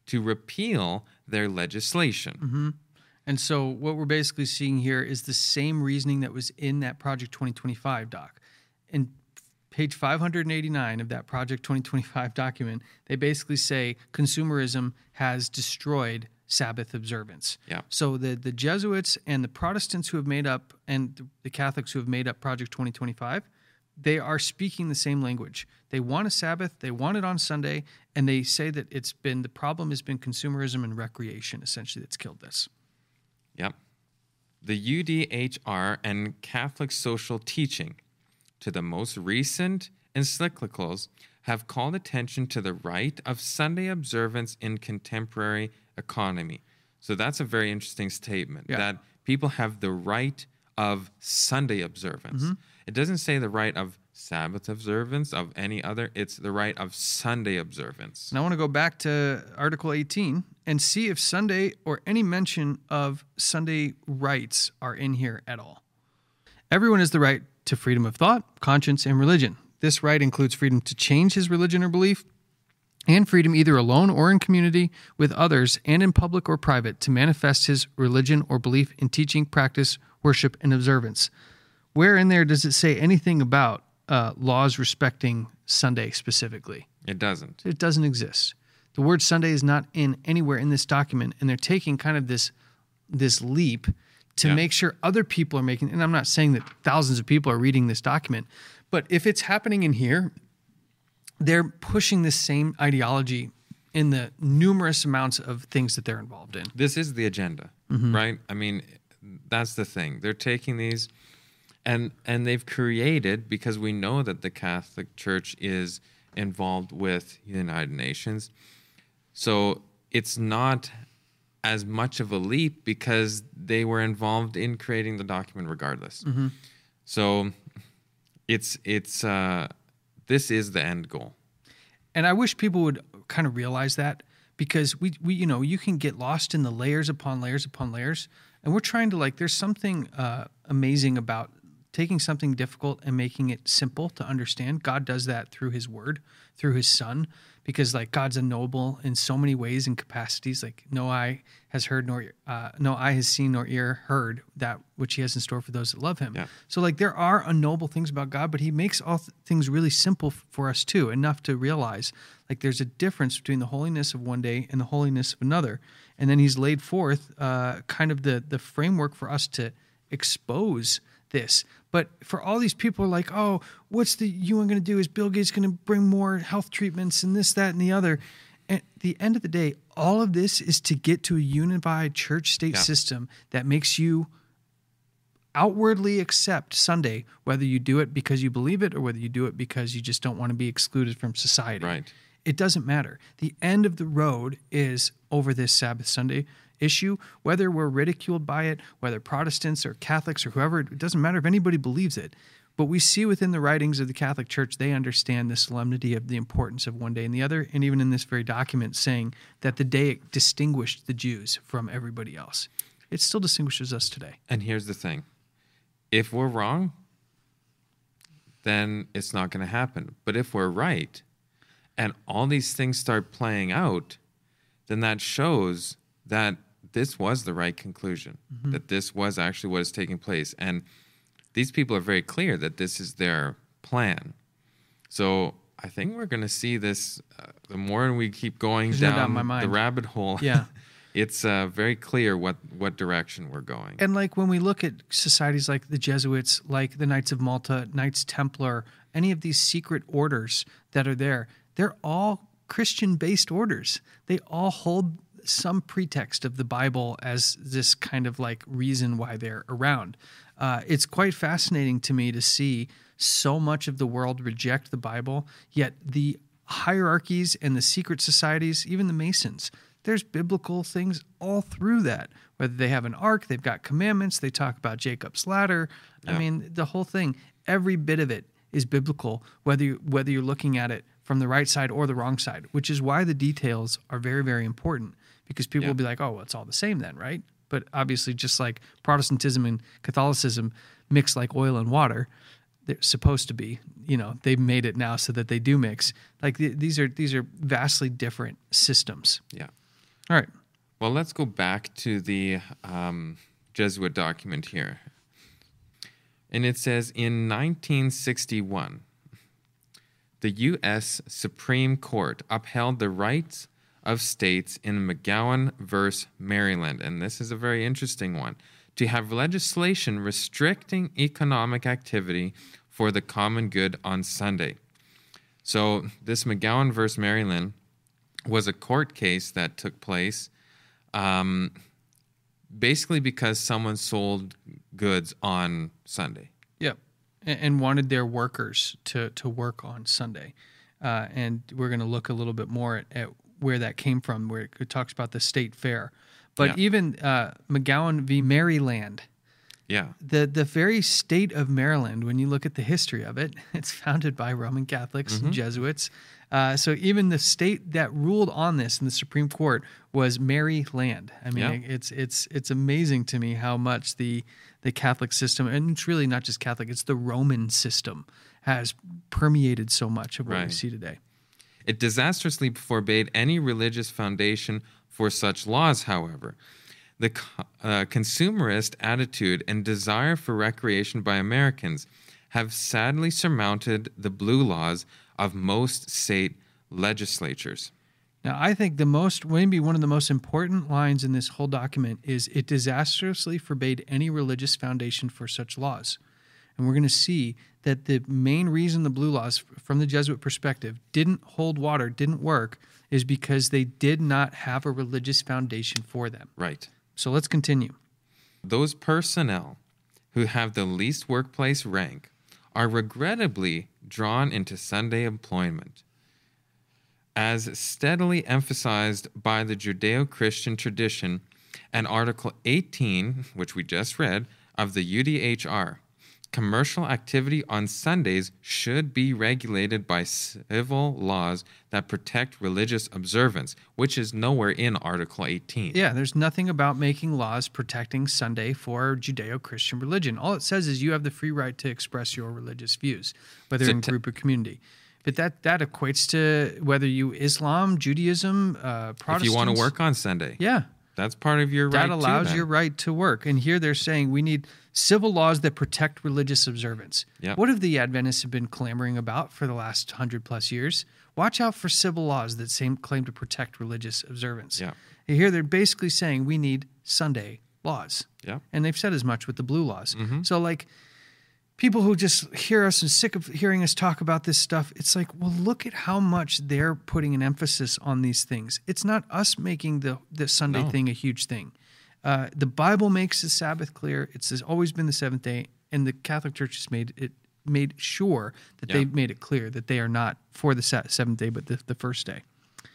to repeal their legislation. Mm-hmm. And so what we're basically seeing here is the same reasoning that was in that Project twenty twenty-five doc. In page five hundred eighty-nine of that Project twenty twenty-five document, they basically say consumerism has destroyed Sabbath observance. Yeah. So the, the Jesuits and the Protestants who have made up, and the Catholics who have made up Project twenty twenty-five, they are speaking the same language. They want a Sabbath, they want it on Sunday, and they say that it's been, the problem has been consumerism and recreation, essentially, that's killed this. Yep. The U D H R and Catholic social teaching to the most recent encyclicals have called attention to the right of Sunday observance in contemporary economy. So that's a very interesting statement, Yeah. that people have the right of Sunday observance. Mm-hmm. It doesn't say the right of Sabbath observance, of any other. It's the right of Sunday observance. And I want to go back to Article eighteen and see if Sunday or any mention of Sunday rights are in here at all. Everyone has the right to freedom of thought, conscience, and religion. This right includes freedom to change his religion or belief, and freedom either alone or in community with others and in public or private to manifest his religion or belief in teaching, practice, worship, and observance. Where in there does it say anything about uh, laws respecting Sunday specifically? It doesn't. It doesn't exist. The word Sunday is not in anywhere in this document, and they're taking kind of this this leap to Yeah. make sure other people are making, and I'm not saying that thousands of people are reading this document, but if it's happening in here, they're pushing this same ideology in the numerous amounts of things that they're involved in. This is the agenda, Mm-hmm. right? I mean, that's the thing. They're taking these, and and they've created, because we know that the Catholic Church is involved with the United Nations, so it's not as much of a leap because they were involved in creating the document regardless. Mm-hmm. So it's it's uh, this is the end goal. And I wish people would kind of realize that, because we, we, you know, you can get lost in the layers upon layers upon layers. And we're trying to, like, there's something uh, amazing about taking something difficult and making it simple to understand. God does that through his word, through his son, because, like, God's unknowable in so many ways and capacities. Like, no eye has heard, nor uh, no eye has seen, nor ear heard that which he has in store for those that love him. Yeah. So, like, there are unknowable things about God, but he makes all th- things really simple f- for us too, enough to realize, like, there's a difference between the holiness of one day and the holiness of another. And then he's laid forth uh, kind of the the framework for us to expose this. But for all these people are like, oh, what's the U N going to do? Is Bill Gates going to bring more health treatments and this, that, and the other? At the end of the day, all of this is to get to a unified church-state Yeah. system that makes you outwardly accept Sunday, whether you do it because you believe it or whether you do it because you just don't want to be excluded from society. Right. It doesn't matter. The end of the road is over this Sabbath Sunday issue, whether we're ridiculed by it, whether Protestants or Catholics or whoever, it doesn't matter if anybody believes it. But we see within the writings of the Catholic Church, they understand the solemnity of the importance of one day and the other, and even in this very document saying that the day distinguished the Jews from everybody else. It still distinguishes us today. And here's the thing. If we're wrong, then it's not going to happen. But if we're right, and all these things start playing out, then that shows that this was the right conclusion, Mm-hmm. that this was actually what is taking place. And these people are very clear that this is their plan. So I think we're going to see this, uh, the more we keep going There's no doubt in down my the mind. rabbit hole, Yeah. it's uh, very clear what, what direction we're going. And like when we look at societies like the Jesuits, like the Knights of Malta, Knights Templar, any of these secret orders that are there, they're all Christian-based orders. They all hold some pretext of the Bible as this kind of like reason why they're around. Uh, it's quite fascinating to me to see so much of the world reject the Bible, yet the hierarchies and the secret societies, even the Masons, there's biblical things all through that. Whether they have an ark, they've got commandments, they talk about Jacob's ladder. I Yeah. mean, the whole thing, every bit of it is biblical, whether you, whether you're looking at it from the right side or the wrong side, which is why the details are very, very important, because people Yeah. will be like, oh, well, it's all the same then, right? But obviously, just like Protestantism and Catholicism mix like oil and water, they're supposed to be, you know, they've made it now so that they do mix. Like th- these are these are vastly different systems. Yeah. All right. Well, let's go back to the um, Jesuit document here. And it says in nineteen sixty-one, the U S Supreme Court upheld the rights of states in McGowan versus Maryland, and this is a very interesting one, to have legislation restricting economic activity for the common good on Sunday. So this McGowan versus Maryland was a court case that took place um, basically because someone sold goods on Sunday. Yep. And, and wanted their workers to, to work on Sunday. Uh, and we're going to look a little bit more at, at where that came from, where it talks about the state fair. But Yeah. even uh, McGowan v. Maryland, Yeah. the the very state of Maryland, when you look at the history of it, it's founded by Roman Catholics and Jesuits. Uh, so even the state that ruled on this in the Supreme Court was Maryland. I mean, Yeah. it's it's it's amazing to me how much the the Catholic system, and it's really not just Catholic, it's the Roman system, has permeated so much of what we Right. see today. It disastrously forbade any religious foundation for such laws, however. The co- uh, consumerist attitude and desire for recreation by Americans have sadly surmounted the blue laws of most state legislatures. Now, I think the most, maybe one of the most important lines in this whole document is it disastrously forbade any religious foundation for such laws. And we're going to see that the main reason the blue laws, from the Jesuit perspective, didn't hold water, didn't work, is because they did not have a religious foundation for them. Right. So let's continue. Those personnel who have the least workplace rank are regrettably drawn into Sunday employment. As steadily emphasized by the Judeo-Christian tradition and Article eighteen, which we just read, of the U D H R, commercial activity on Sundays should be regulated by civil laws that protect religious observance, which is nowhere in Article eighteen. Yeah, there's nothing about making laws protecting Sunday for Judeo-Christian religion. All it says is you have the free right to express your religious views, whether So in t- group or community. But that, that equates to whether you Islam, Judaism, uh, Protestants. If you want to work on Sunday, Yeah, that's part of your that right allows too, then. your right to work. And here they're saying we need civil laws that protect religious observance. Yep. What have the Adventists have been clamoring about for the last hundred plus years? Watch out for civil laws that same claim to protect religious observance. Yeah. And here they're basically saying we need Sunday laws. Yeah. And they've said as much with the blue laws. So like people who just hear us and sick of hearing us talk about this stuff, it's like, well, look at how much they're putting an emphasis on these things. It's not us making the, the Sunday No. thing a huge thing. Uh, the Bible makes the Sabbath clear. It's has always been the seventh day, and the Catholic Church has made it made sure that Yeah. they made it clear that they are not for the sa- seventh day, but the, the first day.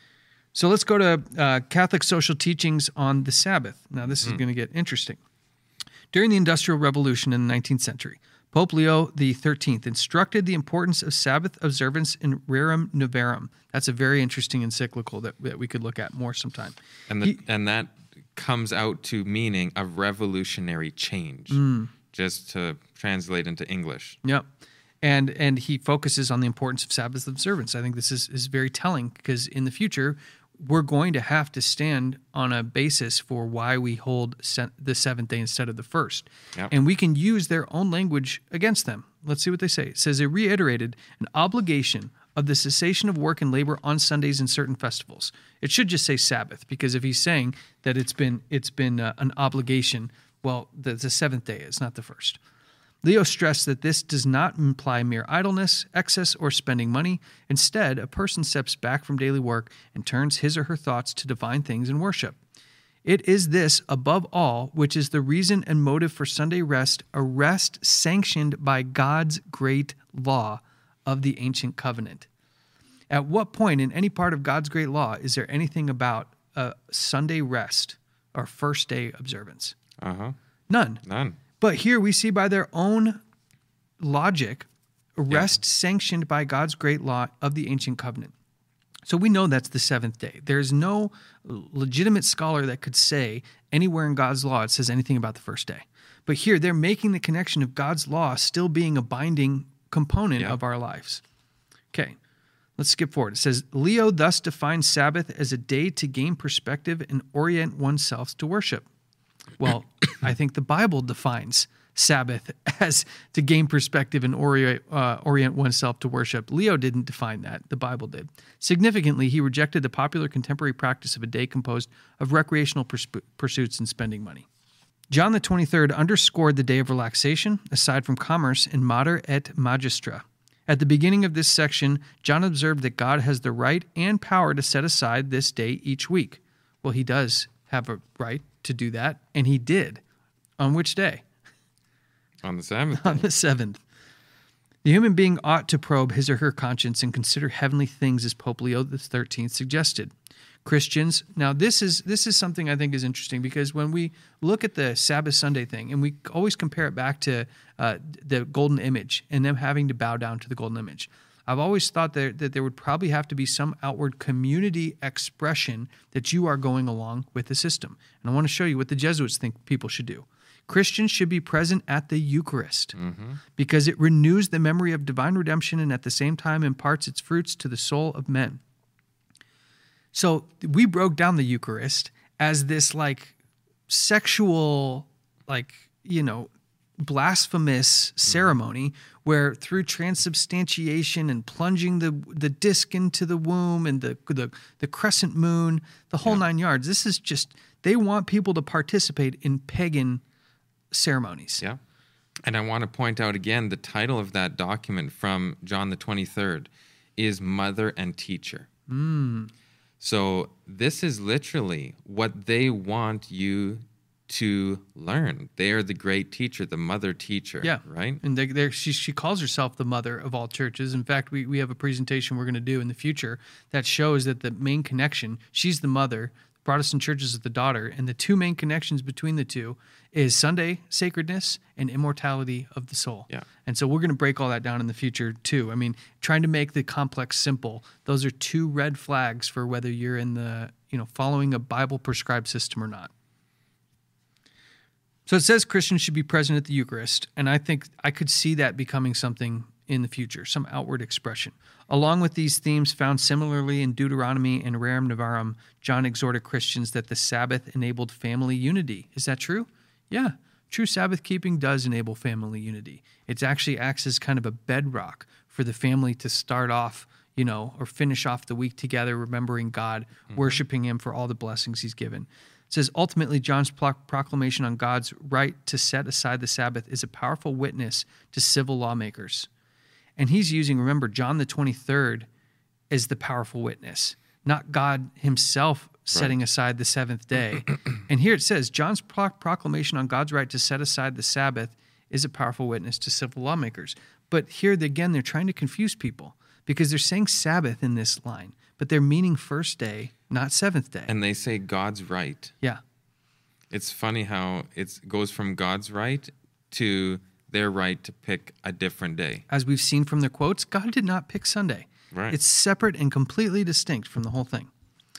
So let's go to uh, Catholic social teachings on the Sabbath. Now, this is going to get interesting. During the Industrial Revolution in the nineteenth century, Pope Leo the thirteenth instructed the importance of Sabbath observance in Rerum Novarum. That's a very interesting encyclical that, that we could look at more sometime. And the, He- and that comes out to meaning a revolutionary change, just to translate into English. Yep. And and he focuses on the importance of Sabbath observance. I think this is, is very telling because in the future, we're going to have to stand on a basis for why we hold se- the seventh day instead of the first. Yep. And we can use their own language against them. Let's see what they say. It says, it reiterated an obligation of the cessation of work and labor on Sundays and certain festivals. It should just say Sabbath, because if he's saying that it's been it's been uh, an obligation, well, the, the seventh day is not the first. Leo stressed that this does not imply mere idleness, excess, or spending money. Instead, a person steps back from daily work and turns his or her thoughts to divine things in worship. It is this, above all, which is the reason and motive for Sunday rest, a rest sanctioned by God's great law of the ancient covenant. At what point in any part of God's great law is there anything about a Sunday rest or first day observance? Uh huh. None. None. But here we see by their own logic, rest sanctioned by God's great law of the ancient covenant. So we know that's the seventh day. There's no legitimate scholar that could say anywhere in God's law it says anything about the first day. But here they're making the connection of God's law still being a binding component Yeah. of our lives. Okay. Let's skip forward. It says, Leo thus defines Sabbath as a day to gain perspective and orient oneself to worship. Well, I think the Bible defines Sabbath as to gain perspective and orient, uh, orient oneself to worship. Leo didn't define that. The Bible did. Significantly, he rejected the popular contemporary practice of a day composed of recreational pers- pursuits and spending money. John the twenty-third underscored the day of relaxation, aside from commerce, in Mater et Magistra. At the beginning of this section, John observed that God has the right and power to set aside this day each week. Well, he does have a right to do that, and he did. On which day? On the seventh. On the seventh. The human being ought to probe his or her conscience and consider heavenly things, as Pope Leo the thirteenth suggested. Christians, now this is this is something I think is interesting, because when we look at the Sabbath Sunday thing, and we always compare it back to uh, the golden image and them having to bow down to the golden image, I've always thought that, that there would probably have to be some outward community expression that you are going along with the system. And I want to show you what the Jesuits think people should do. Christians should be present at the Eucharist mm-hmm. because it renews the memory of divine redemption and at the same time imparts its fruits to the soul of men. So we broke down the Eucharist as this like sexual, like, you know, blasphemous ceremony where through transubstantiation and plunging the the disc into the womb and the the, the crescent moon, the whole yeah. nine yards. This is just, they want people to participate in pagan ceremonies. Yeah. And I want to point out again, the title of that document from John the twenty-third is Mother and Teacher. Mm. So this is literally what they want you to learn. They are the great teacher, the mother teacher. Yeah. Right? And they, she, she calls herself the mother of all churches. In fact, we, we have a presentation we're going to do in the future that shows that the main connection, she's the mother, Protestant churches is the daughter, and the two main connections between the two is Sunday sacredness and immortality of the soul. Yeah. And so we're going to break all that down in the future too. I mean, trying to make the complex simple. Those are two red flags for whether you're in the, you know, following a Bible prescribed system or not. So it says Christians should be present at the Eucharist, and I think I could see that becoming something in the future, some outward expression. Along with these themes found similarly in Deuteronomy and Rerum Novarum, John exhorted Christians that the Sabbath enabled family unity. Is that true? Yeah. True Sabbath keeping does enable family unity. It actually acts as kind of a bedrock for the family to start off, you know, or finish off the week together, remembering God, mm-hmm. worshiping Him for all the blessings He's given. It says, ultimately, John's pro- proclamation on God's right to set aside the Sabbath is a powerful witness to civil lawmakers. And he's using, remember, John the twenty-third as the powerful witness, not God himself setting right. aside the seventh day. And here it says, John's pro- proclamation on God's right to set aside the Sabbath is a powerful witness to civil lawmakers. But here, again, they're trying to confuse people because they're saying Sabbath in this line, but they're meaning first day, not seventh day. And they say God's right. Yeah. It's funny how it goes from God's right to their right to pick a different day. As we've seen from their quotes, God did not pick Sunday. Right. It's separate and completely distinct from the whole thing.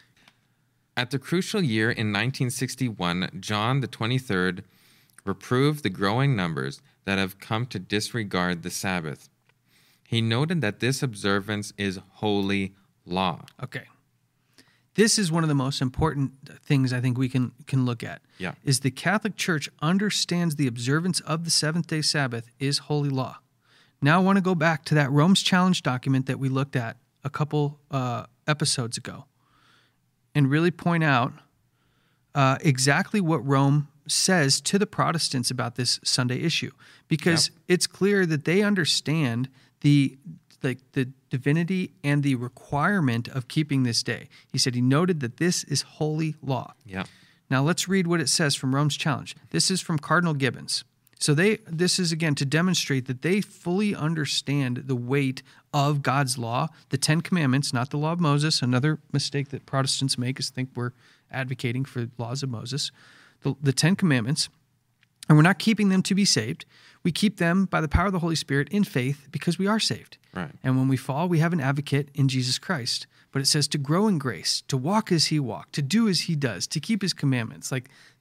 At the crucial year in nineteen sixty-one, John the twenty-third reproved the growing numbers that have come to disregard the Sabbath. He noted that this observance is holy law. Okay. This is one of the most important things I think we can, can look at. Yeah. Is the Catholic Church understands the observance of the seventh-day Sabbath is holy law. Now I want to go back to that Rome's Challenge document that we looked at a couple uh, episodes ago and really point out uh, exactly what Rome says to the Protestants about this Sunday issue. Because yep. it's clear that they understand the like the divinity and the requirement of keeping this day. He said he noted that this is holy law. Yeah. Now let's read what it says from Rome's Challenge. This is from Cardinal Gibbons. So they this is again to demonstrate that they fully understand the weight of God's law, the Ten Commandments, not the law of Moses. Another mistake that Protestants make is think we're advocating for laws of Moses. The, the Ten Commandments, and we're not keeping them to be saved. We keep them by the power of the Holy Spirit in faith because we are saved. Right. And when we fall, we have an advocate in Jesus Christ. But it says to grow in grace, to walk as He walked, to do as He does, to keep His commandments. Like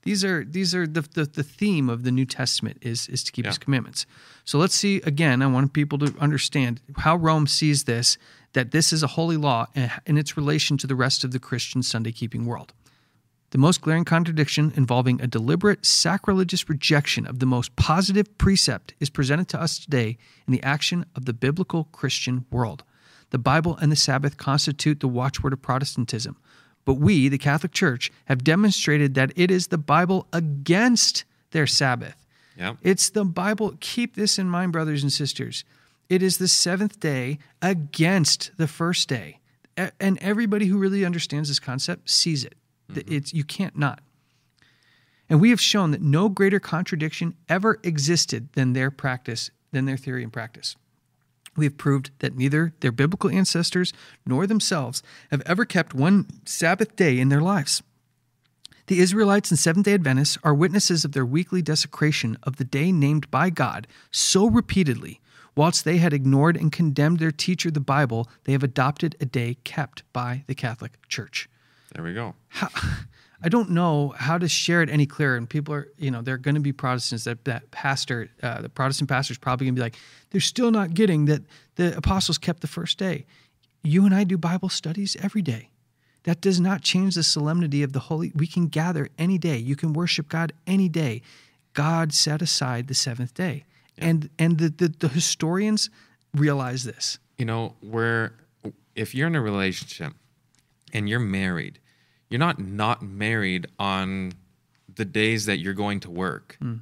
These are these are the the, the theme of the New Testament is is to keep Yeah. his commandments. So let's see again. I want people to understand how Rome sees this, that this is a holy law in its relation to the rest of the Christian Sunday keeping world. The most glaring contradiction involving a deliberate sacrilegious rejection of the most positive precept is presented to us today in the action of the biblical Christian world. The Bible and the Sabbath constitute the watchword of Protestantism, but we, the Catholic Church, have demonstrated that it is the Bible against their Sabbath. Yep. It's the Bible. Keep this in mind, brothers and sisters. It is the seventh day against the first day. A- And everybody who really understands this concept sees it. Mm-hmm. It's, you can't not. And we have shown that no greater contradiction ever existed than their practice, than their theory and practice. We have proved that neither their biblical ancestors nor themselves have ever kept one Sabbath day in their lives. The Israelites and Seventh-day Adventists are witnesses of their weekly desecration of the day named by God so repeatedly. Whilst they had ignored and condemned their teacher, the Bible, they have adopted a day kept by the Catholic Church. There we go. How, I don't know how to share it any clearer. And people are, you know, they're going to be Protestants. That that pastor, uh, the Protestant pastor is probably going to be like, they're still not getting that the apostles kept the first day. You and I do Bible studies every day. That does not change the solemnity of the holy. We can gather any day. You can worship God any day. God set aside the seventh day. Yeah. And and the, the, the historians realize this. You know, where if you're in a relationship and you're married, you're not not married on the days that you're going to work. Mm.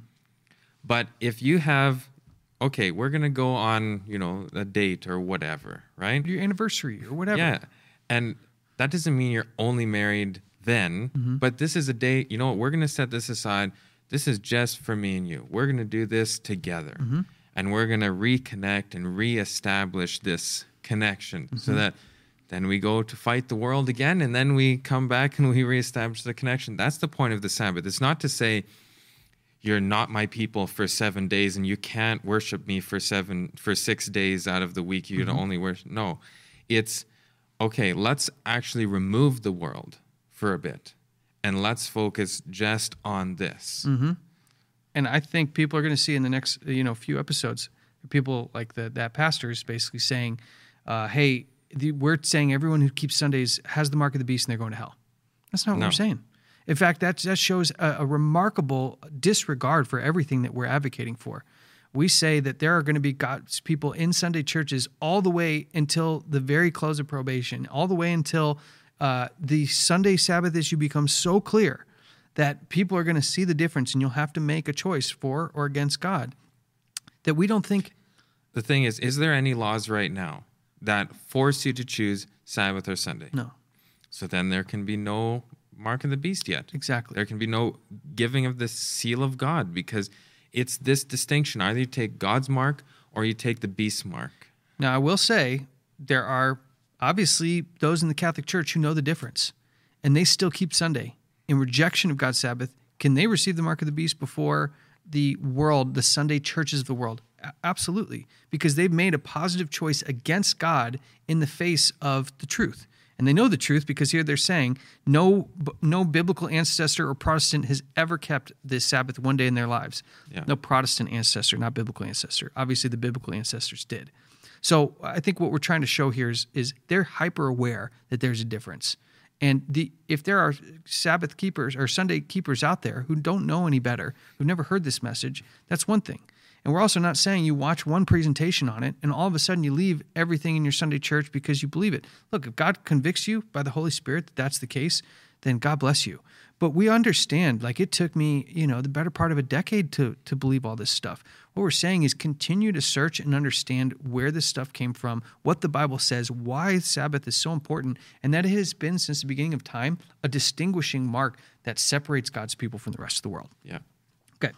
But if you have, okay, we're going to go on, you know, a date or whatever, right? Your anniversary or whatever. Yeah. And that doesn't mean you're only married then, mm-hmm. but this is a day, you know what, we're going to set this aside. This is just for me and you. We're going to do this together. Mm-hmm. And we're going to reconnect and reestablish this connection mm-hmm. so that then we go to fight the world again, and then we come back and we reestablish the connection. That's the point of the Sabbath. It's not to say you're not my people for seven days and you can't worship me for seven for six days out of the week. You mm-hmm. can only worship. No, it's okay. Let's actually remove the world for a bit, and let's focus just on this. Mm-hmm. And I think people are going to see in the next, you know, few episodes, people like the, that pastor is basically saying, uh, "Hey." The, we're saying everyone who keeps Sundays has the mark of the beast and they're going to hell. That's not what no. we're saying. In fact, that, that shows a, a remarkable disregard for everything that we're advocating for. We say that there are going to be God's people in Sunday churches all the way until the very close of probation, all the way until uh, the Sunday Sabbath issue becomes so clear that people are going to see the difference and you'll have to make a choice for or against God. That we don't think... The thing is, is there any laws right now that force you to choose Sabbath or Sunday? No. So then there can be no mark of the beast yet. Exactly. There can be no giving of the seal of God, because it's this distinction. Either you take God's mark or you take the beast's mark. Now, I will say there are obviously those in the Catholic Church who know the difference, and they still keep Sunday in rejection of God's Sabbath. Can they receive the mark of the beast before the world, the Sunday churches of the world? Absolutely, because they've made a positive choice against God in the face of the truth. And they know the truth because here they're saying no no biblical ancestor or Protestant has ever kept this Sabbath one day in their lives. Yeah. No Protestant ancestor, not biblical ancestor. Obviously, the biblical ancestors did. So I think what we're trying to show here is, is they're hyper aware that there's a difference. And the if there are Sabbath keepers or Sunday keepers out there who don't know any better, who've never heard this message, that's one thing. And we're also not saying you watch one presentation on it and all of a sudden you leave everything in your Sunday church because you believe it. Look, if God convicts you by the Holy Spirit that that's the case, then God bless you. But we understand, like it took me, you know, the better part of a decade to to believe all this stuff. What we're saying is continue to search and understand where this stuff came from, what the Bible says, why Sabbath is so important, and that it has been since the beginning of time a distinguishing mark that separates God's people from the rest of the world. Yeah. Okay.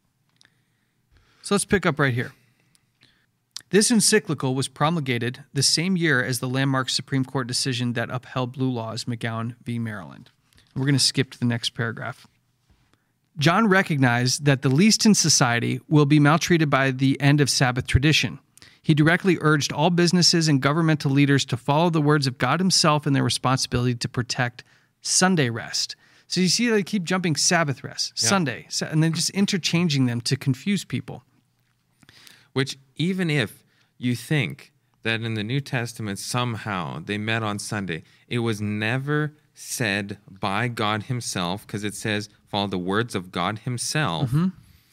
So let's pick up right here. This encyclical was promulgated the same year as the landmark Supreme Court decision that upheld blue laws, McGowan v. Maryland. We're going to skip to the next paragraph. John recognized that the least in society will be maltreated by the end of Sabbath tradition. He directly urged all businesses and governmental leaders to follow the words of God himself in their responsibility to protect Sunday rest. So you see they keep jumping Sabbath rest, Yeah. Sunday, Sa- and then just interchanging them to confuse people. Which, even if you think that in the New Testament somehow they met on Sunday, it was never said by God himself, because it says, follow the words of God himself Mm-hmm.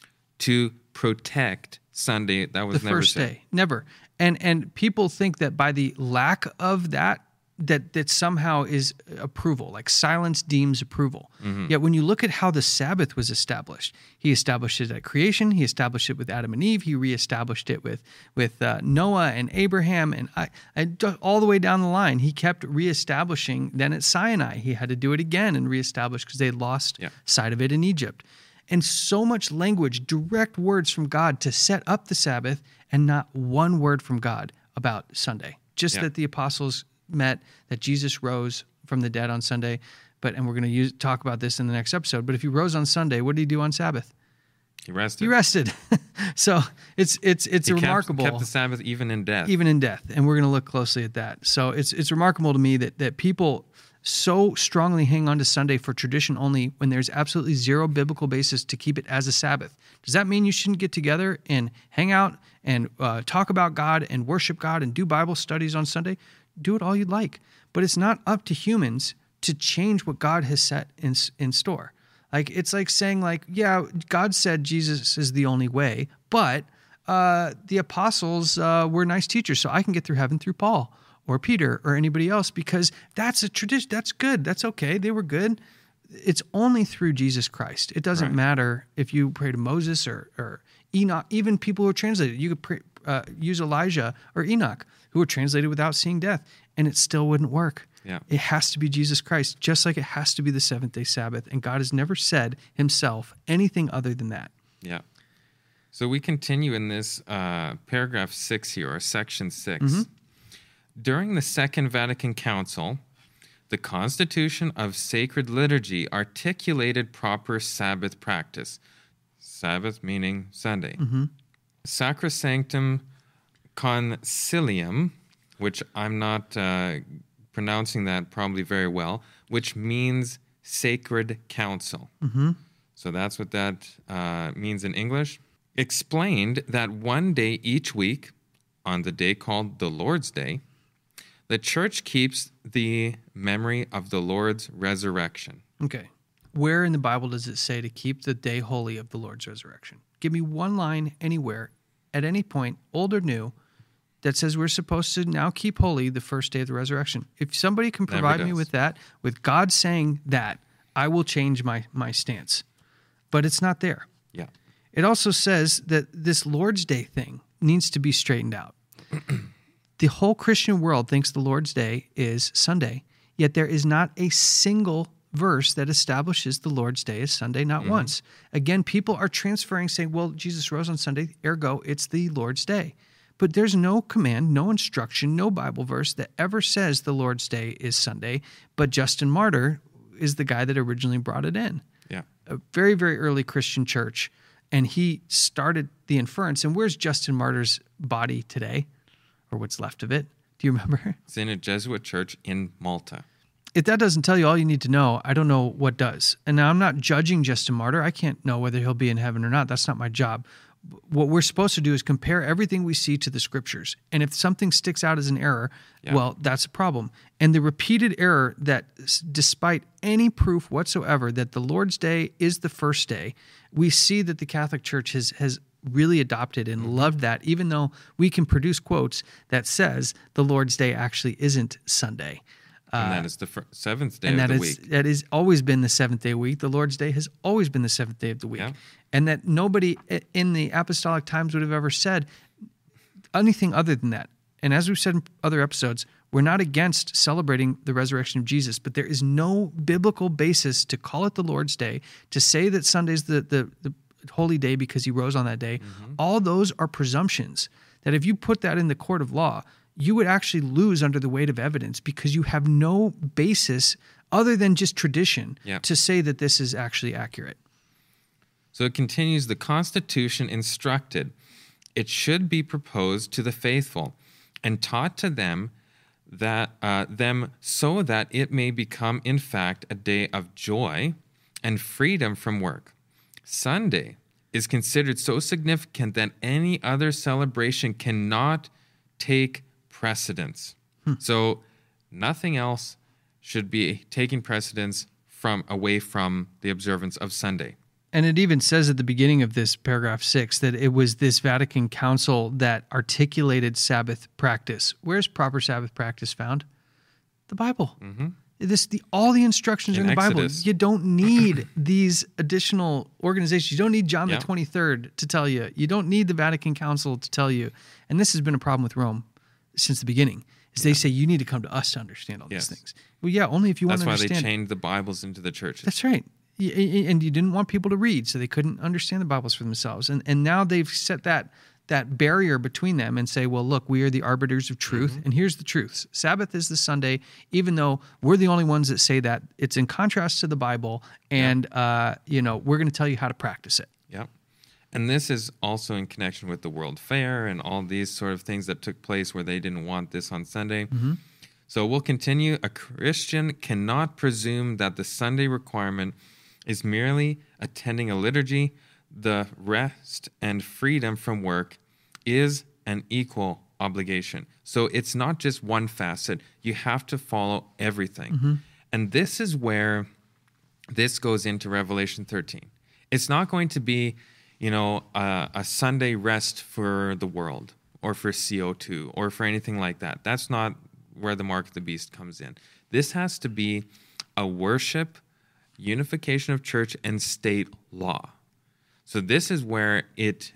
to protect Sunday. That was The never first said. day, never. And and people think that by the lack of that, that that somehow is approval, like silence deems approval. Yet when you look at how the Sabbath was established, he established it at creation, he established it with Adam and Eve, he reestablished it with with uh, Noah and Abraham, and I, I, all the way down the line, he kept reestablishing. Then at Sinai, he had to do it again and reestablish because they had lost Yeah. sight of it in Egypt. And so much language, direct words from God to set up the Sabbath, and not one word from God about Sunday. Just Yeah. that the apostles met, that Jesus rose from the dead on Sunday. But and we're going to use talk about this in the next episode. But if he rose on Sunday, what did he do on Sabbath? He rested. He rested. So it's it's it's He kept- remarkable, kept the Sabbath even in death. even in death, and we're going to look closely at that. So it's it's remarkable to me that that people so strongly hang on to Sunday for tradition only when there's absolutely zero biblical basis to keep it as a Sabbath. Does that mean you shouldn't get together and hang out and uh, talk about God and worship God and do Bible studies on Sunday? Do it all you'd like, but it's not up to humans to change what God has set in in store. Like it's like saying like, yeah, God said Jesus is the only way, but uh, the apostles uh, were nice teachers, so I can get through heaven through Paul or Peter or anybody else because that's a tradition. That's good. That's okay. They were good. It's only through Jesus Christ. It doesn't Right. matter if you pray to Moses or, or Enoch, even people who are translated. You could pray, uh, use Elijah or Enoch, who were translated without seeing death, and it still wouldn't work. Yeah. It has to be Jesus Christ, just like it has to be the seventh-day Sabbath. And God has never said himself anything other than that. Yeah. So we continue in this uh, paragraph six here, or section six. Mm-hmm. During the Second Vatican Council, the Constitution of Sacred Liturgy articulated proper Sabbath practice. Sabbath meaning Sunday. Mm-hmm. Sacrosanctum Concilium, which I'm not uh, pronouncing that probably very well, which means sacred council. Mm-hmm. So that's what that uh, means in English. Explained that one day each week, on the day called the Lord's Day, the church keeps the memory of the Lord's resurrection. Okay. Where in the Bible does it say to keep the day holy of the Lord's resurrection? Give me one line anywhere, at any point, old or new, that says we're supposed to now keep holy the first day of the resurrection. If somebody can Never provide me does. with that, with God saying that, I will change my, my stance. But it's not there. Yeah. It also says that this Lord's Day thing needs to be straightened out. The whole Christian world thinks the Lord's Day is Sunday, yet there is not a single verse that establishes the Lord's Day as Sunday, not Mm-hmm. once. Again, people are transferring, saying, well, Jesus rose on Sunday, ergo, it's the Lord's Day. But there's no command, no instruction, no Bible verse that ever says the Lord's Day is Sunday, but Justin Martyr is the guy that originally brought it in. Yeah. A very, very early Christian church, and he started the inference. And where's Justin Martyr's body today, or what's left of it? Do you remember? It's in a Jesuit church in Malta. If that doesn't tell you all you need to know, I don't know what does. And now I'm not judging Justin Martyr. I can't know whether he'll be in heaven or not. That's not my job. What we're supposed to do is compare everything we see to the scriptures. And if something sticks out as an error, Yeah. well, that's a problem. And the repeated error that s- despite any proof whatsoever that the Lord's Day is the first day, we see that the Catholic Church has has really adopted and Mm-hmm. loved that, even though we can produce quotes that says the Lord's Day actually isn't Sunday. And that is the fir- seventh day Uh, and of that the is week. that is always been the seventh day of the week. The Lord's Day has always been the seventh day of the week. Yeah. And that nobody i- in the apostolic times would have ever said anything other than that. And as we've said in other episodes, we're not against celebrating the resurrection of Jesus, but there is no biblical basis to call it the Lord's Day, to say that Sunday's the, the, the holy day because he rose on that day. Mm-hmm. All those are presumptions that if you put that in the court of law, you would actually lose under the weight of evidence because you have no basis other than just tradition Yeah. to say that this is actually accurate. So it continues, the Constitution instructed it should be proposed to the faithful and taught to them that uh, them so that it may become in fact a day of joy and freedom from work. Sunday is considered so significant that any other celebration cannot take precedence. Hmm. So nothing else should be taking precedence from away from the observance of Sunday. And it even says at the beginning of this paragraph six that it was this Vatican Council that articulated Sabbath practice. Where's proper Sabbath practice found? The Bible. Mm-hmm. This the all the instructions in, in the Exodus. Bible. You don't need these additional organizations. You don't need John yeah. the twenty-third to tell you. You don't need the Vatican Council to tell you. And this has been a problem with Rome since the beginning. Is yeah. they say you need to come to us to understand all yes. these things. Well, yeah, only if you That's want to understand. That's why they chained the Bibles into the churches. That's right. And you didn't want people to read, so they couldn't understand the Bibles for themselves. And and now they've set that that barrier between them and say, well, look, we are the arbiters of truth, mm-hmm. and here's the truths. Sabbath is the Sunday, even though we're the only ones that say that. It's in contrast to the Bible, and yeah. uh, you know we're going to tell you how to practice it. Yeah. And this is also in connection with the World Fair and all these sort of things that took place where they didn't want this on Sunday. Mm-hmm. So we'll continue. A Christian cannot presume that the Sunday requirement is merely attending a liturgy. The rest and freedom from work is an equal obligation. So it's not just one facet. You have to follow everything. Mm-hmm. And this is where this goes into Revelation thirteen. It's not going to be, you know, a, a Sunday rest for the world or for C O two or for anything like that. That's not where the mark of the beast comes in. This has to be a worship, unification of church and state law. So this is where it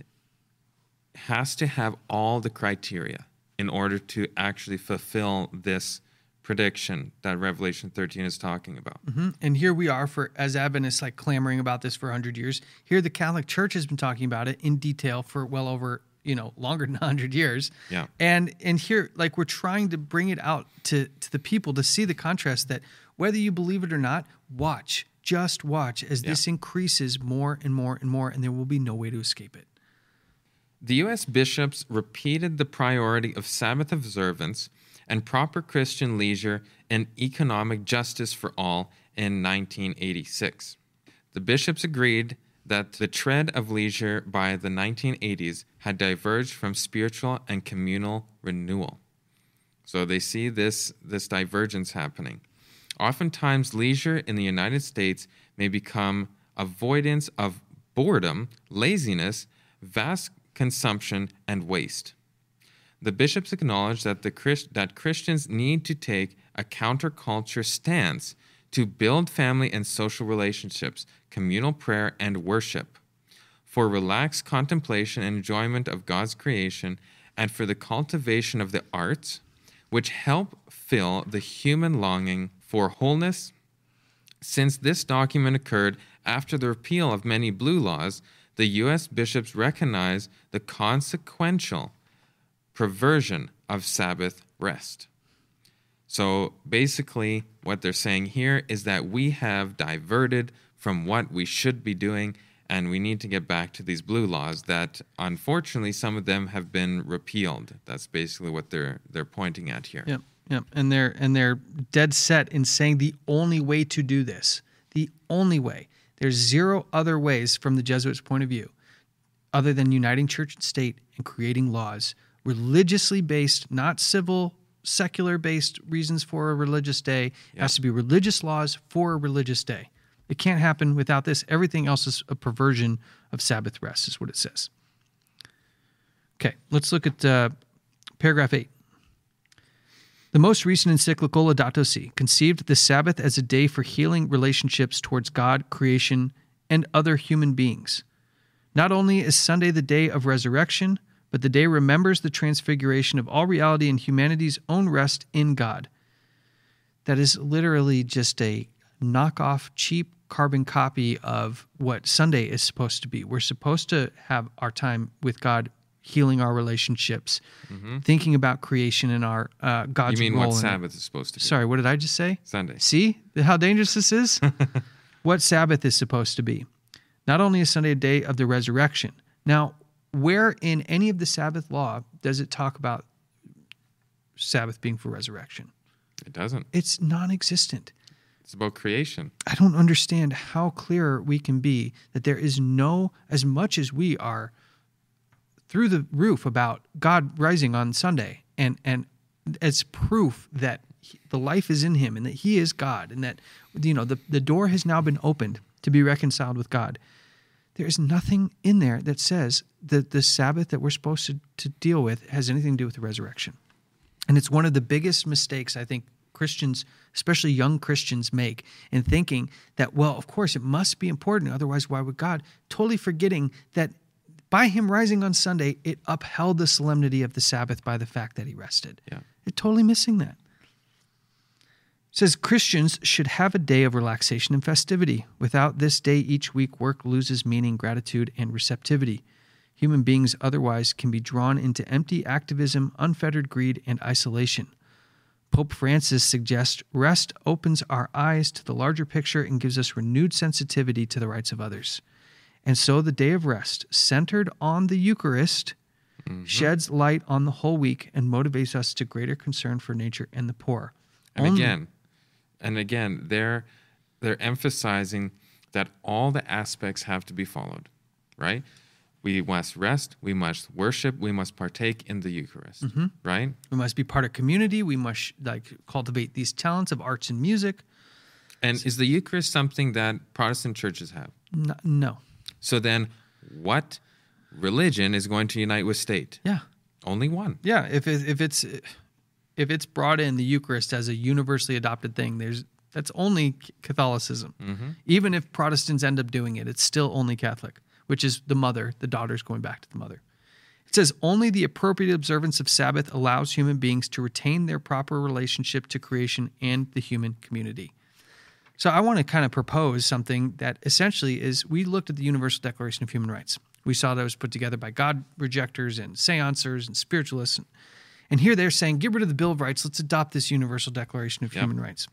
has to have all the criteria in order to actually fulfill this prediction that Revelation thirteen is talking about. Mm-hmm. And here we are, for as Adventists, like clamoring about this for one hundred years. Here the Catholic Church has been talking about it in detail for well over, you know, longer than one hundred years. Yeah. And and here, like, we're trying to bring it out to, to the people to see the contrast that whether you believe it or not, watch. Just watch as yeah. this increases more and more and more, and there will be no way to escape it. The U S bishops repeated the priority of Sabbath observance and proper Christian leisure and economic justice for all in nineteen eighty-six. The bishops agreed that the trend of leisure by the nineteen eighties had diverged from spiritual and communal renewal. So they see this, this divergence happening. Oftentimes, leisure in the United States may become avoidance of boredom, laziness, vast consumption, and waste. The bishops acknowledge that, the Christ- that Christians need to take a counterculture stance to build family and social relationships, communal prayer, and worship, for relaxed contemplation and enjoyment of God's creation, and for the cultivation of the arts, which help fill the human longing for wholeness. Since this document occurred after the repeal of many blue laws, the U S bishops recognize the consequential perversion of Sabbath rest. So basically, what they're saying here is that we have diverted from what we should be doing, and we need to get back to these blue laws that, unfortunately, some of them have been repealed. That's basically what they're they're pointing at here. Yep. Yep, and they're and they're dead set in saying the only way to do this, the only way. There's zero other ways from the Jesuits' point of view, other than uniting church and state and creating laws, religiously based, not civil, secular based reasons for a religious day. It yep. has to be religious laws for a religious day. It can't happen without this. Everything else is a perversion of Sabbath rest, is what it says. Okay, let's look at uh, paragraph eight. The most recent encyclical Laudato Si conceived the Sabbath as a day for healing relationships towards God, creation, and other human beings. Not only is Sunday the day of resurrection, but the day remembers the transfiguration of all reality and humanity's own rest in God. That is literally just a knockoff, cheap carbon copy of what Sunday is supposed to be. We're supposed to have our time with God, healing our relationships, mm-hmm. thinking about creation and our uh, God's role. You mean what Sabbath is supposed to be? Sorry, what did I just say? Sunday. See how dangerous this is? What Sabbath is supposed to be. Not only is Sunday a day of the resurrection. Now, where in any of the Sabbath law does it talk about Sabbath being for resurrection? It doesn't. It's non-existent. It's about creation. I don't understand how clear we can be that there is no, as much as we are through the roof about God rising on Sunday and, and as proof that he, the life is in him and that he is God and that, you know, the, the door has now been opened to be reconciled with God. There is nothing in there that says that the Sabbath that we're supposed to, to deal with has anything to do with the resurrection. And it's one of the biggest mistakes I think Christians, especially young Christians, make in thinking that, well, of course, it must be important. Otherwise, why would God? Totally forgetting that by him rising on Sunday, it upheld the solemnity of the Sabbath by the fact that he rested. Yeah. They're totally missing that. It says Christians should have a day of relaxation and festivity. Without this day each week, work loses meaning, gratitude, and receptivity. Human beings otherwise can be drawn into empty activism, unfettered greed, and isolation. Pope Francis suggests rest opens our eyes to the larger picture and gives us renewed sensitivity to the rights of others. And so the day of rest, centered on the Eucharist, mm-hmm. sheds light on the whole week and motivates us to greater concern for nature and the poor. And Only- again, and again, they're they're emphasizing that all the aspects have to be followed, right? We must rest, we must worship, we must partake in the Eucharist, mm-hmm. right? We must be part of community. We must like cultivate these talents of arts and music. And so, is the Eucharist something that Protestant churches have? No. no. So then what religion is going to unite with state? Yeah. Only one. Yeah, if it, if it's if it's brought in the Eucharist as a universally adopted thing, there's that's only Catholicism. Mm-hmm. Even if Protestants end up doing it, it's still only Catholic, which is the mother, the daughter's going back to the mother. It says, only the appropriate observance of Sabbath allows human beings to retain their proper relationship to creation and the human community. So I want to kind of propose something that essentially is, we looked at the Universal Declaration of Human Rights. We saw that it was put together by God rejectors and seancers and spiritualists. And, and here they're saying, get rid of the Bill of Rights. Let's adopt this Universal Declaration of yep. Human Rights.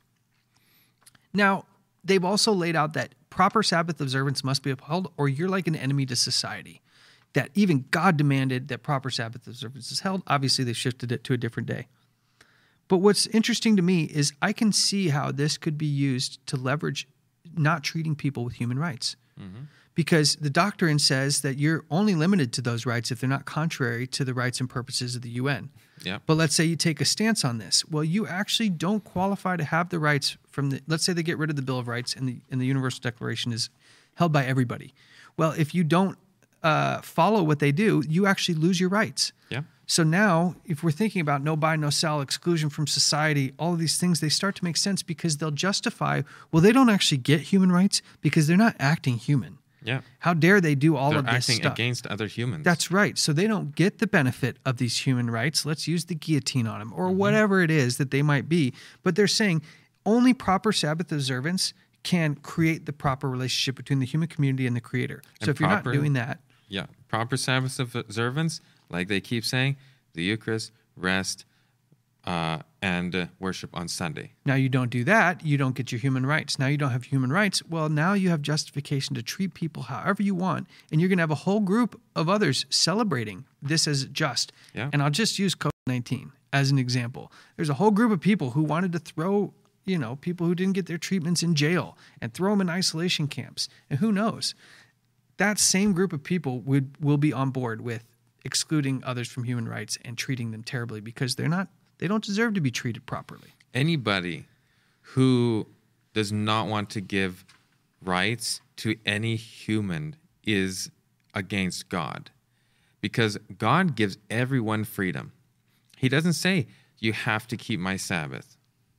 Now, they've also laid out that proper Sabbath observance must be upheld, or you're like an enemy to society. That even God demanded that proper Sabbath observance is held. Obviously, they shifted it to a different day. But what's interesting to me is I can see how this could be used to leverage not treating people with human rights. Mm-hmm. Because the doctrine says that you're only limited to those rights if they're not contrary to the rights and purposes of the U N. Yeah. But let's say you take a stance on this. Well, you actually don't qualify to have the rights from the, let's say they get rid of the Bill of Rights and the, and the Universal Declaration is held by everybody. Well, if you don't uh, follow what they do, you actually lose your rights. Yeah. So now, if we're thinking about no buy, no sell, exclusion from society, all of these things, they start to make sense because they'll justify, well, they don't actually get human rights because they're not acting human. Yeah. How dare they do all they're of this acting stuff? against other humans. That's right. So they don't get the benefit of these human rights. Let's use the guillotine on them or mm-hmm. whatever it is that they might be. But they're saying only proper Sabbath observance can create the proper relationship between the human community and the Creator. So and if you're proper, not doing that. Yeah. Proper Sabbath observance, like they keep saying, the Eucharist, rest, uh, and uh, worship on Sunday. Now you don't do that, you don't get your human rights. Now you don't have human rights. Well, now you have justification to treat people however you want, and you're going to have a whole group of others celebrating this as just. Yeah. And I'll just use COVID nineteen as an example. There's a whole group of people who wanted to throw, you know, people who didn't get their treatments in jail and throw them in isolation camps. And who knows? That same group of people would will be on board with excluding others from human rights and treating them terribly because they're not They don't deserve to be treated properly. Anybody who does not want to give rights to any human is against God, because God gives everyone freedom. He doesn't say, you have to keep my Sabbath.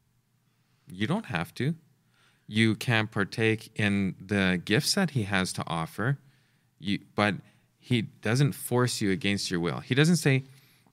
You don't have to. You can partake in the gifts that he has to offer, you, but he doesn't force you against your will. He doesn't say,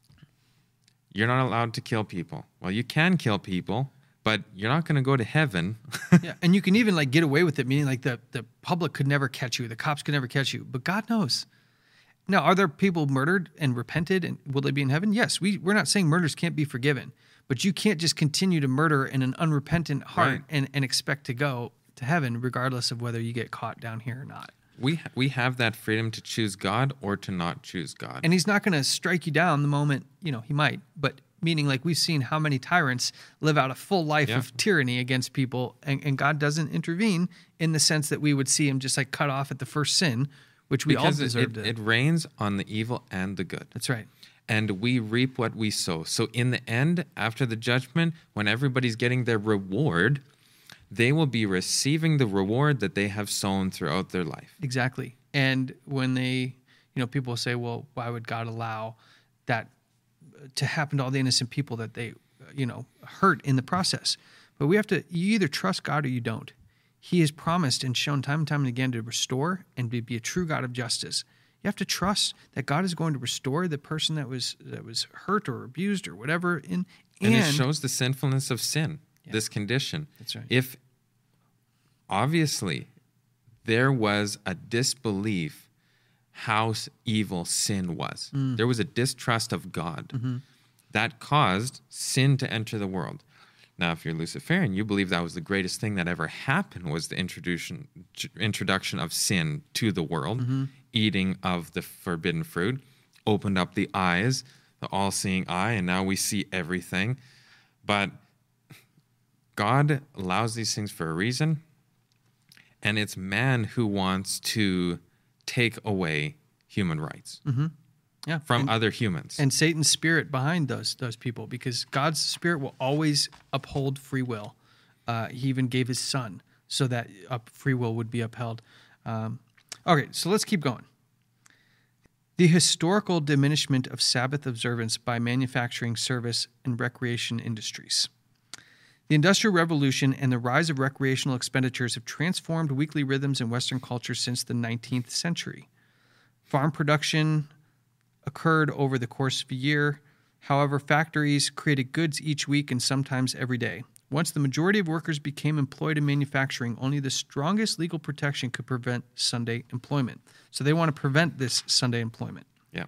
you're not allowed to kill people. Well, you can kill people, but you're not going to go to heaven. Yeah, and you can even like get away with it, meaning like the, the public could never catch you, the cops could never catch you, but God knows. Now, are there people murdered and repented, and will they be in heaven? Yes, we, we're not saying murders can't be forgiven, but you can't just continue to murder in an unrepentant heart Right. and, and expect to go to heaven regardless of whether you get caught down here or not. We we have that freedom to choose God or to not choose God. And he's not going to strike you down the moment, you know, he might, but meaning like we've seen how many tyrants live out a full life Yeah. of tyranny against people, and, and God doesn't intervene in the sense that we would see him just like cut off at the first sin, which we Because all it, deserve it, to. it rains on the evil and the good. That's right. And we reap what we sow. So in the end, after the judgment, when everybody's getting their reward, they will be receiving the reward that they have sown throughout their life. Exactly. And when they, you know, people say, well, why would God allow that to happen to all the innocent people that they, you know, hurt in the process? But we have to, you either trust God or you don't. He has promised and shown time and time and again to restore and to be a true God of justice. You have to trust that God is going to restore the person that was that was hurt or abused or whatever. In, And, it shows the sinfulness of sin, Yeah. this condition. That's right. If obviously there was a disbelief how s- evil sin was, Mm. there was a distrust of God Mm-hmm. that caused sin to enter the world. Now, if you're Luciferian, you believe that was the greatest thing that ever happened was the introduction introduction of sin to the world. Mm-hmm. Eating of the forbidden fruit opened up the eyes, the all-seeing eye, and now we see everything. But God allows these things for a reason, and it's man who wants to take away human rights Yeah. from and, other humans. and Satan's spirit behind those those people, because God's spirit will always uphold free will. Uh, he even gave his son so that up free will would be upheld. Um, okay, so let's keep going. The historical diminishment of Sabbath observance by manufacturing, service, and recreation industries. The Industrial Revolution and the rise of recreational expenditures have transformed weekly rhythms in Western culture since the nineteenth century. Farm production occurred over the course of a year. However, factories created goods each week and sometimes every day. Once the majority of workers became employed in manufacturing, only the strongest legal protection could prevent Sunday employment. So they want to prevent this Sunday employment. yeah.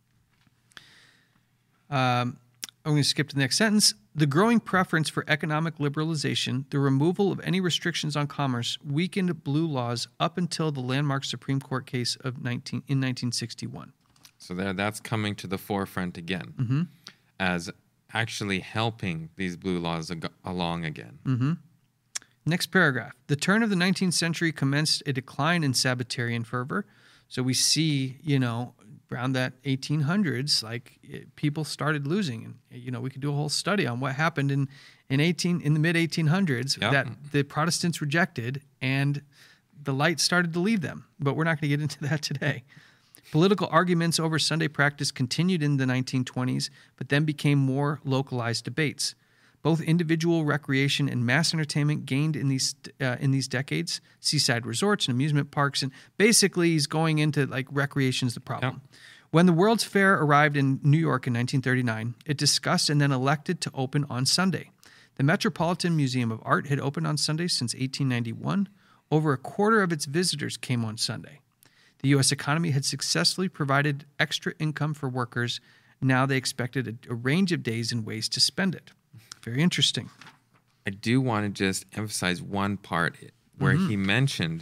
Um, I'm going to skip to the next sentence. The growing preference for economic liberalization, the removal of any restrictions on commerce, weakened blue laws up until the landmark Supreme Court case of nineteen in nineteen sixty-one. So there, that's coming to the forefront again as actually helping these blue laws ag- along again. Next paragraph. The turn of the nineteenth century commenced a decline in Sabbatarian fervor. So we see, you know, around that eighteen hundreds, like it, people started losing. And, you know, we could do a whole study on what happened in, in eighteen in the mid eighteen hundreds Yep. that the Protestants rejected and the light started to leave them. But we're not going to get into that today. Political arguments over Sunday practice continued in the nineteen twenties, but then became more localized debates. Both individual recreation and mass entertainment gained in these uh, in these decades. Seaside resorts and amusement parks, and basically, he's going into like recreation's the problem. Yep. When the World's Fair arrived in New York in nineteen thirty-nine, it discussed and then elected to open on Sunday. The Metropolitan Museum of Art had opened on Sunday since eighteen ninety-one. Over a quarter of its visitors came on Sunday. The U S economy had successfully provided extra income for workers. Now they expected a, a range of days and ways to spend it. Very interesting. I do want to just emphasize one part where he mentioned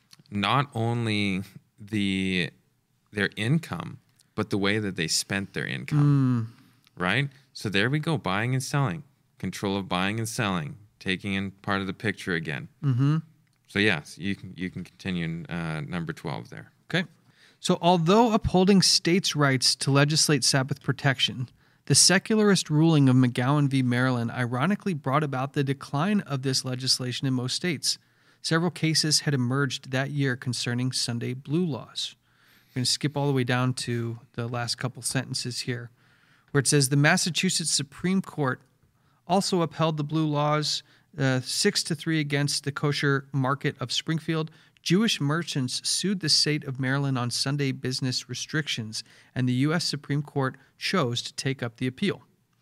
not only the their income, but the way that they spent their income. Right? So there we go, buying and selling, control of buying and selling, taking in part of the picture again. Mm-hmm. So yes, you can you can continue in uh, number twelve there. Okay. So although upholding states' rights to legislate Sabbath protection, the secularist ruling of McGowan v. Maryland ironically brought about the decline of this legislation in most states. Several cases had emerged that year concerning Sunday blue laws. We're going to skip all the way down to the last couple sentences here, where it says the Massachusetts Supreme Court also upheld the blue laws uh, six to three against the kosher market of Springfield. Jewish merchants sued the state of Maryland on Sunday business restrictions, and the U S Supreme Court chose to take up the appeal.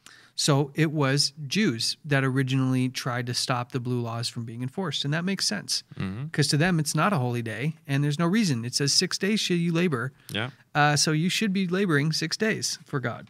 So it was Jews that originally tried to stop the blue laws from being enforced, and that makes sense because to them it's not a holy day, and there's no reason. It says six days shall you labor, Yeah. uh, so you should be laboring six days for God.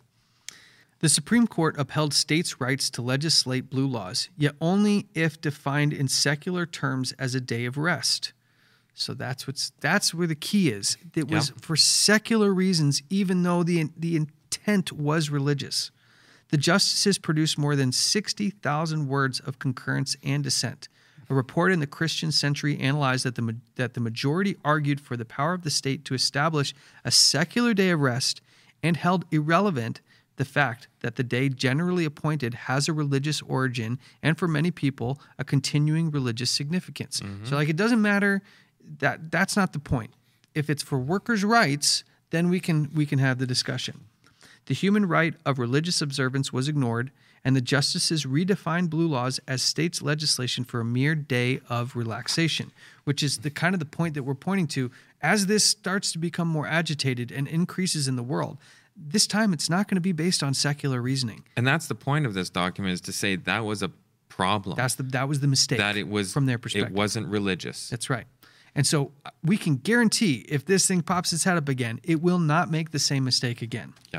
The Supreme Court upheld states' rights to legislate blue laws, yet only if defined in secular terms as a day of rest. So that's what's that's where the key is. It was Yeah. for secular reasons, even though the the intent was religious. The justices produced more than sixty thousand words of concurrence and dissent. A report in the Christian Century analyzed that the, that the majority argued for the power of the state to establish a secular day of rest and held irrelevant the fact that the day generally appointed has a religious origin and for many people a continuing religious significance. Mm-hmm. So like it doesn't matter, that that's not the point. If it's for workers' rights, then we can we can have the discussion. The human right of religious observance was ignored, and the justices redefined blue laws as states' legislation for a mere day of relaxation, which is the kind of the point that we're pointing to. As this starts to become more agitated and increases in the world, this time it's not going to be based on secular reasoning. And that's the point of this document, is to say that was a problem. That's the that was the mistake. That it was from their perspective. It wasn't religious. That's right. And so we can guarantee if this thing pops its head up again, it will not make the same mistake again. Yeah.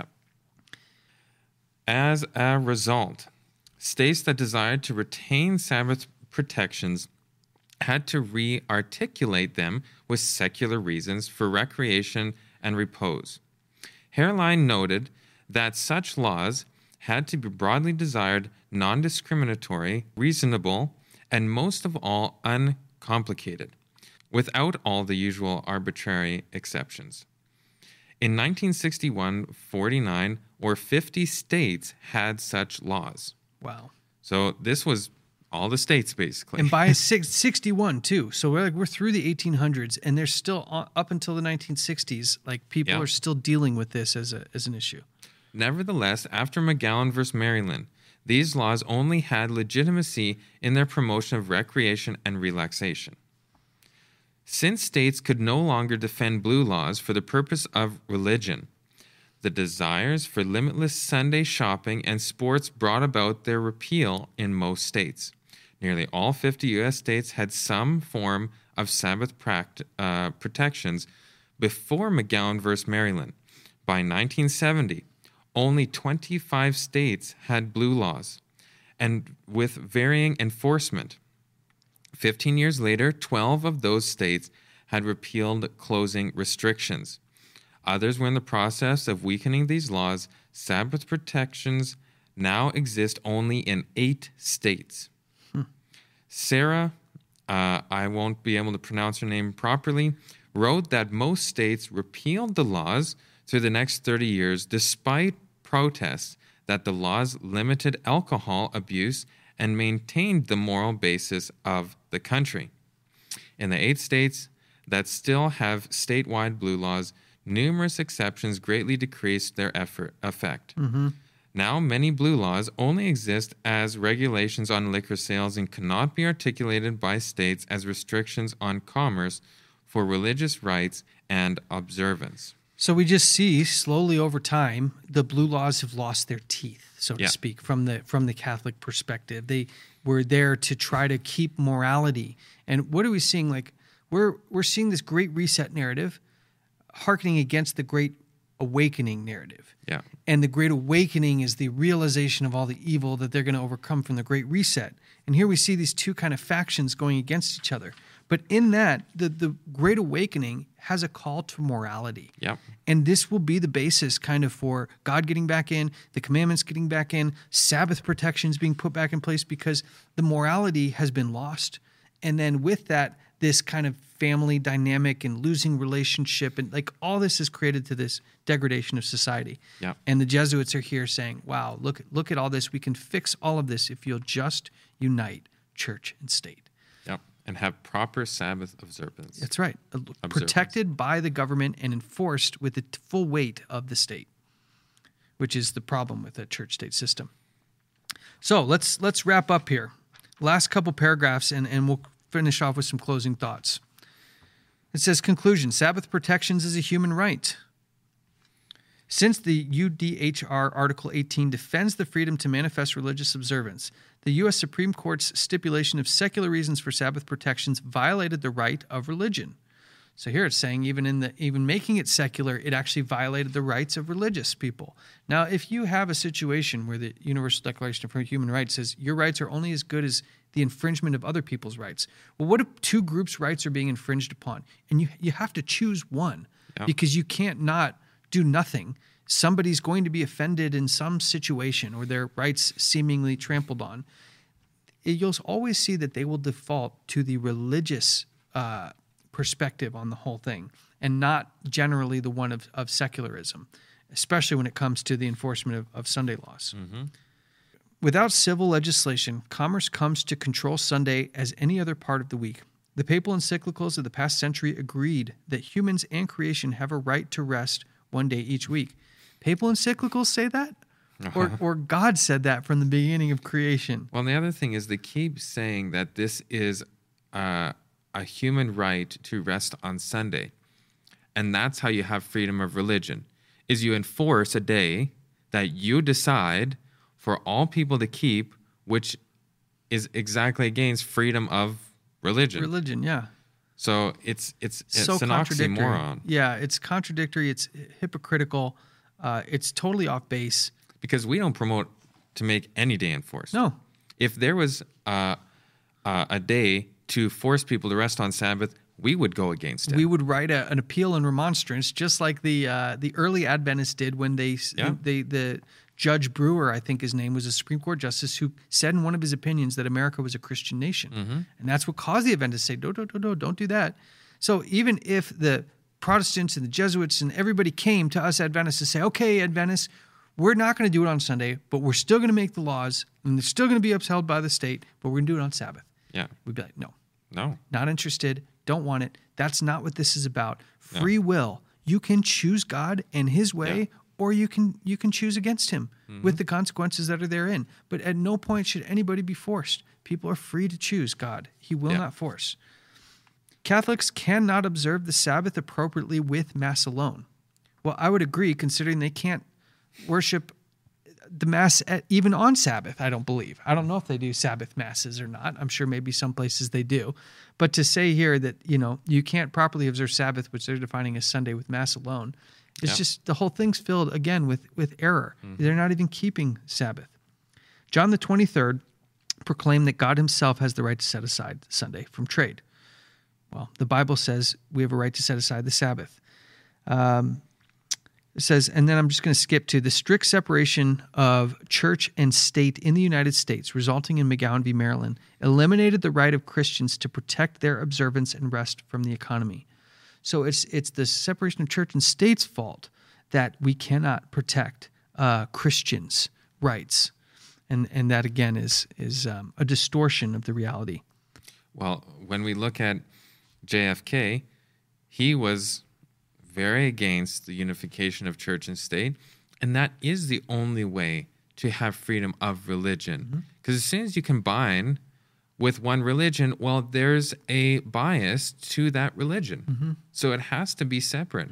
As a result, states that desired to retain Sabbath protections had to re-articulate them with secular reasons for recreation and repose. Hairline noted that such laws had to be broadly desired, non-discriminatory, reasonable, and most of all, uncomplicated, without all the usual arbitrary exceptions. In nineteen sixty-one, forty-nine or fifty states had such laws. Wow. So this was all the states, basically. And by sixty-one, too. So we're like we're through the eighteen hundreds, and there's still, up until the nineteen sixties, like people Yeah. are still dealing with this as a as an issue. Nevertheless, after McGowan versus Maryland, these laws only had legitimacy in their promotion of recreation and relaxation. Since states could no longer defend blue laws for the purpose of religion, the desires for limitless Sunday shopping and sports brought about their repeal in most states. Nearly all fifty U S states had some form of Sabbath pract- uh, protections before McGowan versus Maryland. By nineteen seventy, only twenty-five states had blue laws, and with varying enforcement. Fifteen years later, twelve of those states had repealed closing restrictions. Others were in the process of weakening these laws. Sabbath protections now exist only in eight states. Hmm. Sarah, uh, I won't be able to pronounce her name properly, wrote that most states repealed the laws through the next thirty years despite protests that the laws limited alcohol abuse and maintained the moral basis of the country. In the eight states that still have statewide blue laws, numerous exceptions greatly decreased their effort, effect. Mm-hmm. Now, many blue laws only exist as regulations on liquor sales and cannot be articulated by states as restrictions on commerce for religious rights and observance. So we just see slowly over time, the blue laws have lost their teeth, so to Yeah. speak, from the from the Catholic perspective. They were there to try to keep morality. And what are we seeing? Like we're we're seeing this great reset narrative hearkening against the great awakening narrative. Yeah. And the great awakening is the realization of all the evil that they're going to overcome from the great reset. And here we see these two kind of factions going against each other. But in that, the, the Great Awakening has a call to morality. Yep. And this will be the basis kind of for God getting back in, the commandments getting back in, Sabbath protections being put back in place because the morality has been lost. And then with that, this kind of family dynamic and losing relationship and like all this has created to this degradation of society. Yep. And the Jesuits are here saying, wow, look, look at all this. We can fix all of this if you'll just unite church and state. Yep. And have proper Sabbath observance. That's right. Observance. Protected by the government and enforced with the t- full weight of the state, which is the problem with the church-state system. So let's let's wrap up here. Last couple paragraphs, and, and we'll finish off with some closing thoughts. It says, conclusion, Sabbath protections is a human right. Since the U D H R Article eighteen defends the freedom to manifest religious observance, the U S Supreme Court's stipulation of secular reasons for Sabbath protections violated the right of religion. So here it's saying even in the even making it secular, it actually violated the rights of religious people. Now, if you have a situation where the Universal Declaration of Human Rights says your rights are only as good as the infringement of other people's rights, well, what if two groups' rights are being infringed upon? And you you have to choose one Yeah. because you can't not do nothing, somebody's going to be offended in some situation or their rights seemingly trampled on, you'll always see that they will default to the religious uh, perspective on the whole thing and not generally the one of, of secularism, especially when it comes to the enforcement of, of Sunday laws. Mm-hmm. Without civil legislation, commerce comes to control Sunday as any other part of the week. The papal encyclicals of the past century agreed that humans and creation have a right to rest one day each week. Papal encyclicals say that? Or, or God said that from the beginning of creation? Well, the other thing is they keep saying that this is uh, a human right to rest on Sunday. And that's how you have freedom of religion, is you enforce a day that you decide for all people to keep, which is exactly against freedom of religion. Religion, yeah. So it's it's it's so an contradictory. oxymoron. Yeah, it's contradictory. It's hypocritical. Uh, it's totally off base. Because we don't promote to make any day enforced. No. If there was uh, uh, a day to force people to rest on Sabbath, we would go against it. We would write a, an appeal and remonstrance, just like the uh, the early Adventists did when they Yeah. they the Judge Brewer, I think his name, was a Supreme Court justice who said in one of his opinions that America was a Christian nation, Mm-hmm. and that's what caused the Adventists to say, "No, no, no, no, don't do that." So even if the Protestants and the Jesuits and everybody came to us Adventists to say, "Okay, Adventists, we're not going to do it on Sunday, but we're still going to make the laws, and they're still going to be upheld by the state, but we're going to do it on Sabbath." Yeah. We'd be like, "No, No. not interested, don't want it. That's not what this is about. Free will. You can choose God and his way, Yeah. or you can you can choose against him with the consequences that are therein. But at no point should anybody be forced. People are free to choose God. He will Yeah. not force. Catholics cannot observe the Sabbath appropriately with Mass alone. Well, I would agree, considering they can't worship the Mass at, even on Sabbath, I don't believe. I don't know if they do Sabbath Masses or not. I'm sure maybe some places they do. But to say here that, you know, you can't properly observe Sabbath, which they're defining as Sunday, with Mass alone, it's Yeah. just, the whole thing's filled, again, with, with error. Mm-hmm. They're not even keeping Sabbath. John the twenty-third proclaimed that God himself has the right to set aside Sunday from trade. Well, the Bible says we have a right to set aside the Sabbath. Um, it says, and then I'm just going to skip to the strict separation of church and state in the United States, resulting in McGowan v. Maryland, eliminated the right of Christians to protect their observance and rest from the economy. So it's it's the separation of church and state's fault that we cannot protect uh, Christians' rights, and and that again is is um, a distortion of the reality. Well, when we look at J F K, he was very against the unification of church and state, and that is the only way to have freedom of religion. Because as soon as you combine with one religion, well, there's a bias to that religion. So it has to be separate.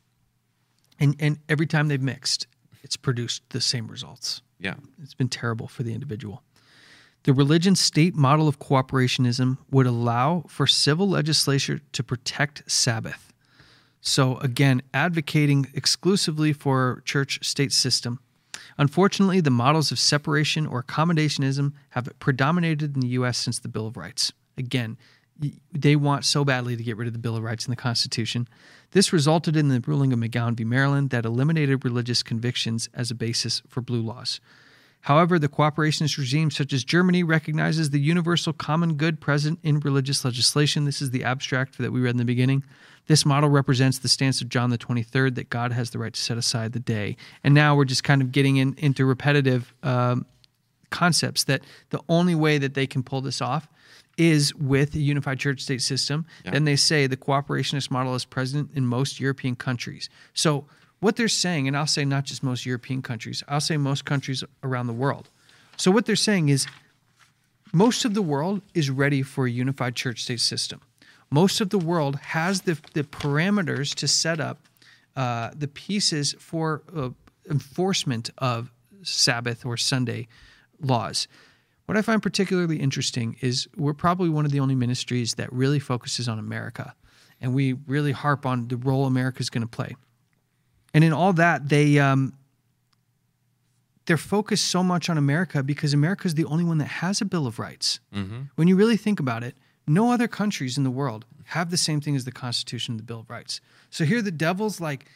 And and every time they've mixed, it's produced the same results. Yeah. It's been terrible for the individual. The religion-state model of cooperationism would allow for civil legislature to protect Sabbath. So again, advocating exclusively for church-state system. Unfortunately, the models of separation or accommodationism have predominated in the U S since the Bill of Rights. Again, they want so badly to get rid of the Bill of Rights in the Constitution. This resulted in the ruling of McGowan v. Maryland that eliminated religious convictions as a basis for blue laws. However, the cooperationist regime such as Germany recognizes the universal common good present in religious legislation. This is the abstract that we read in the beginning. This model represents the stance of John the twenty-third that God has the right to set aside the day. And now we're just kind of getting in, into repetitive um, concepts that the only way that they can pull this off is with a unified church-state system. Yeah. Then they say the cooperationist model is present in most European countries. So what they're saying, and I'll say not just most European countries, I'll say most countries around the world. So what they're saying is most of the world is ready for a unified church-state system. Most of the world has the, the parameters to set up uh, the pieces for uh, enforcement of Sabbath or Sunday laws. What I find particularly interesting is we're probably one of the only ministries that really focuses on America, and we really harp on the role America is going to play. And in all that, they um, they're focused so much on America because America is the only one that has a Bill of Rights. Mm-hmm. When you really think about it, no other countries in the world have the same thing as the Constitution and the Bill of Rights. So here the devil's like,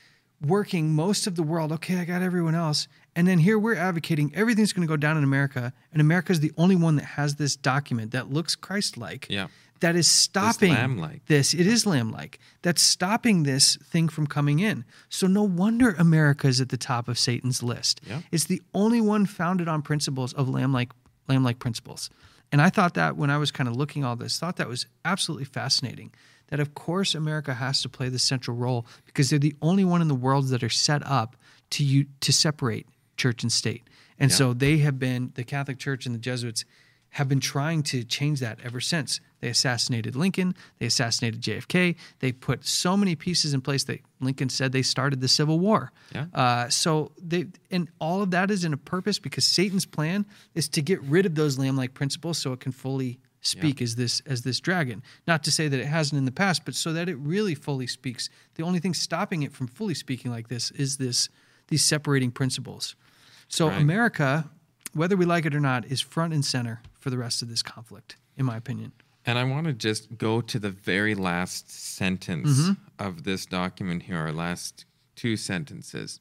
working most of the world. Okay, I got everyone else. And then here we're advocating everything's going to go down in America. And America is the only one that has this document that looks Christ-like. Yeah. That is stopping This lamb-like. this. It is lamb-like. That's stopping this thing from coming in. So no wonder America is at the top of Satan's list. Yeah. It's the only one founded on principles of lamb-like, lamb-like principles. And I thought that when I was kind of looking all this, thought that was absolutely fascinating. That of course America has to play the central role because they're the only one in the world that are set up to you to separate church and state. And Yeah. so they have been, the Catholic Church and the Jesuits have been trying to change that ever since. They assassinated Lincoln. They assassinated J F K. They put so many pieces in place that Lincoln said they started the Civil War. Yeah. Uh, so they, and all of that is in a purpose because Satan's plan is to get rid of those lamb-like principles so it can fully speak Yeah. as this as this dragon. Not to say that it hasn't in the past, but so that it really fully speaks. The only thing stopping it from fully speaking like this is this these separating principles. So Right. America, whether we like it or not, is front and center for the rest of this conflict, in my opinion. And I want to just go to the very last sentence Mm-hmm. of this document here, our last two sentences.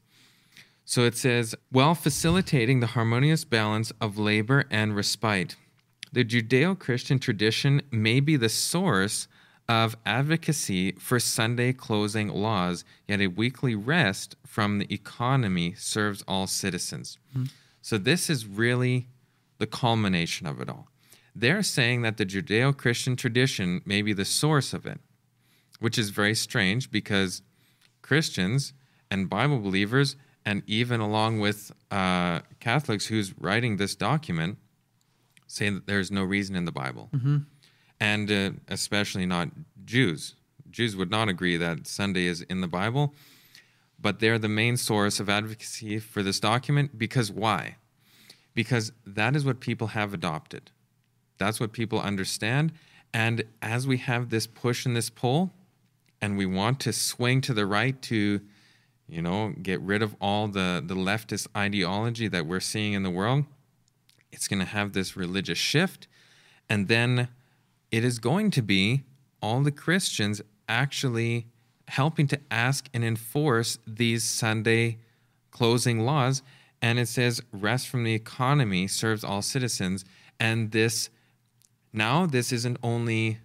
So it says, while facilitating the harmonious balance of labor and respite, the Judeo-Christian tradition may be the source of advocacy for Sunday closing laws, yet a weekly rest from the economy serves all citizens. Mm-hmm. So this is really the culmination of it all. They're saying that the Judeo-Christian tradition may be the source of it, which is very strange because Christians and Bible believers, and even along with uh, Catholics who's writing this document, say that there's no reason in the Bible. Mm-hmm. And uh, especially not Jews. Jews would not agree that Sunday is in the Bible, but they're the main source of advocacy for this document. Because why? Because that is what people have adopted. That's what people understand. And as we have this push and this pull, and we want to swing to the right to, you know, get rid of all the, the leftist ideology that we're seeing in the world, it's going to have this religious shift. And then it is going to be all the Christians actually helping to ask and enforce these Sunday closing laws. And it says, rest from the economy serves all citizens. And this, now this isn't only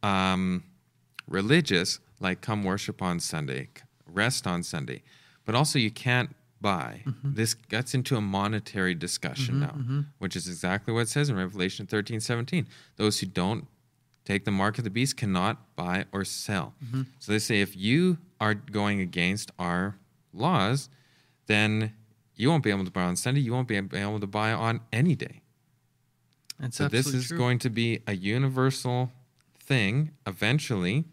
um, religious, like come worship on Sunday, rest on Sunday, but also you can't buy. Mm-hmm. This gets into a monetary discussion mm-hmm, now, mm-hmm. which is exactly what it says in Revelation thirteen seventeen. Those who don't take the mark of the beast cannot buy or sell. Mm-hmm. So they say if you are going against our laws, then you won't be able to buy on Sunday. You won't be able to buy on any day. That's so this is true. going to be a universal thing eventually,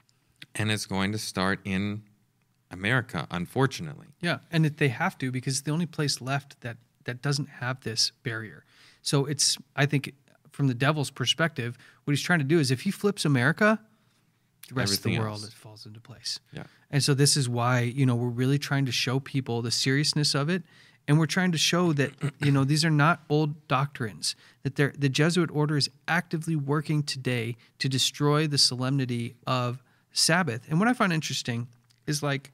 and it's going to start in America, unfortunately. Yeah, and it, they have to because it's the only place left that, that doesn't have this barrier. So it's, I think, from the devil's perspective, what he's trying to do is if he flips America, the rest Everything of the world else. it falls into place. Yeah. And so this is why, you know, we're really trying to show people the seriousness of it. And we're trying to show that, you know, these are not old doctrines, that they're, the Jesuit order is actively working today to destroy the solemnity of Sabbath. And what I find interesting is like,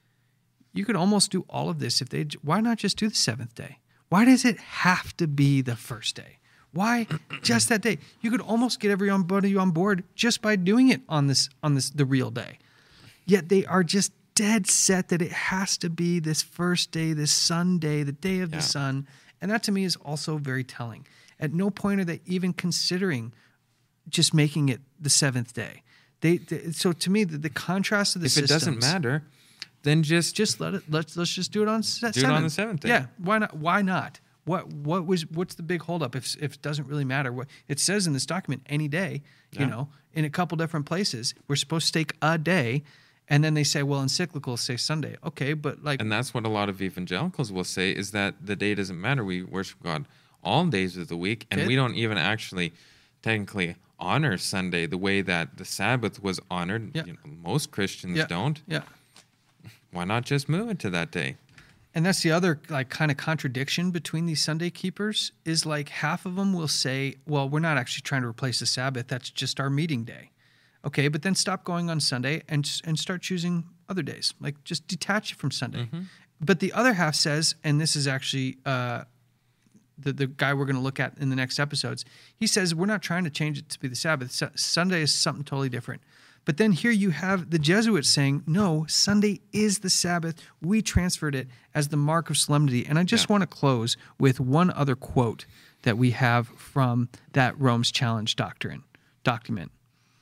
you could almost do all of this if they, why not just do the seventh day? Why does it have to be the first day? Why just that day? You could almost get everybody on board just by doing it on this, on this, the real day. Yet they are just dead set that it has to be this first day, this Sunday, the day of Yeah. the sun. And that to me is also very telling. At no point are they even considering just making it the seventh day. They, they so to me, the, the contrast of the If it systems, doesn't matter, then just just let it. Let's let's just do it on se- Do it on the seventh day. Yeah, why not? Why not? What what was what's the big holdup if if it doesn't really matter? What it says in this document, any day, you Yeah. know, in a couple different places, we're supposed to take a day, and then they say, well, encyclicals say Sunday. Okay, but like, And that's what a lot of evangelicals will say is that the day doesn't matter. We worship God all days of the week, and Okay. we don't even actually technically honor Sunday the way that the Sabbath was honored. Yeah. You know, most Christians yeah, don't. Yeah. Why not just move it to that day? And that's the other like kind of contradiction between these Sunday keepers is like half of them will say, well, we're not actually trying to replace the Sabbath. That's just our meeting day. Okay, but then stop going on Sunday and and start choosing other days. Like, just detach it from Sunday. Mm-hmm. But the other half says, and this is actually uh, the, the guy we're going to look at in the next episodes, he says, we're not trying to change it to be the Sabbath. Su- Sunday is something totally different. But then here you have the Jesuits saying, no, Sunday is the Sabbath. We transferred it as the mark of solemnity. And I just Yeah. want to close with one other quote that we have from that Rome's Challenge doctrine document.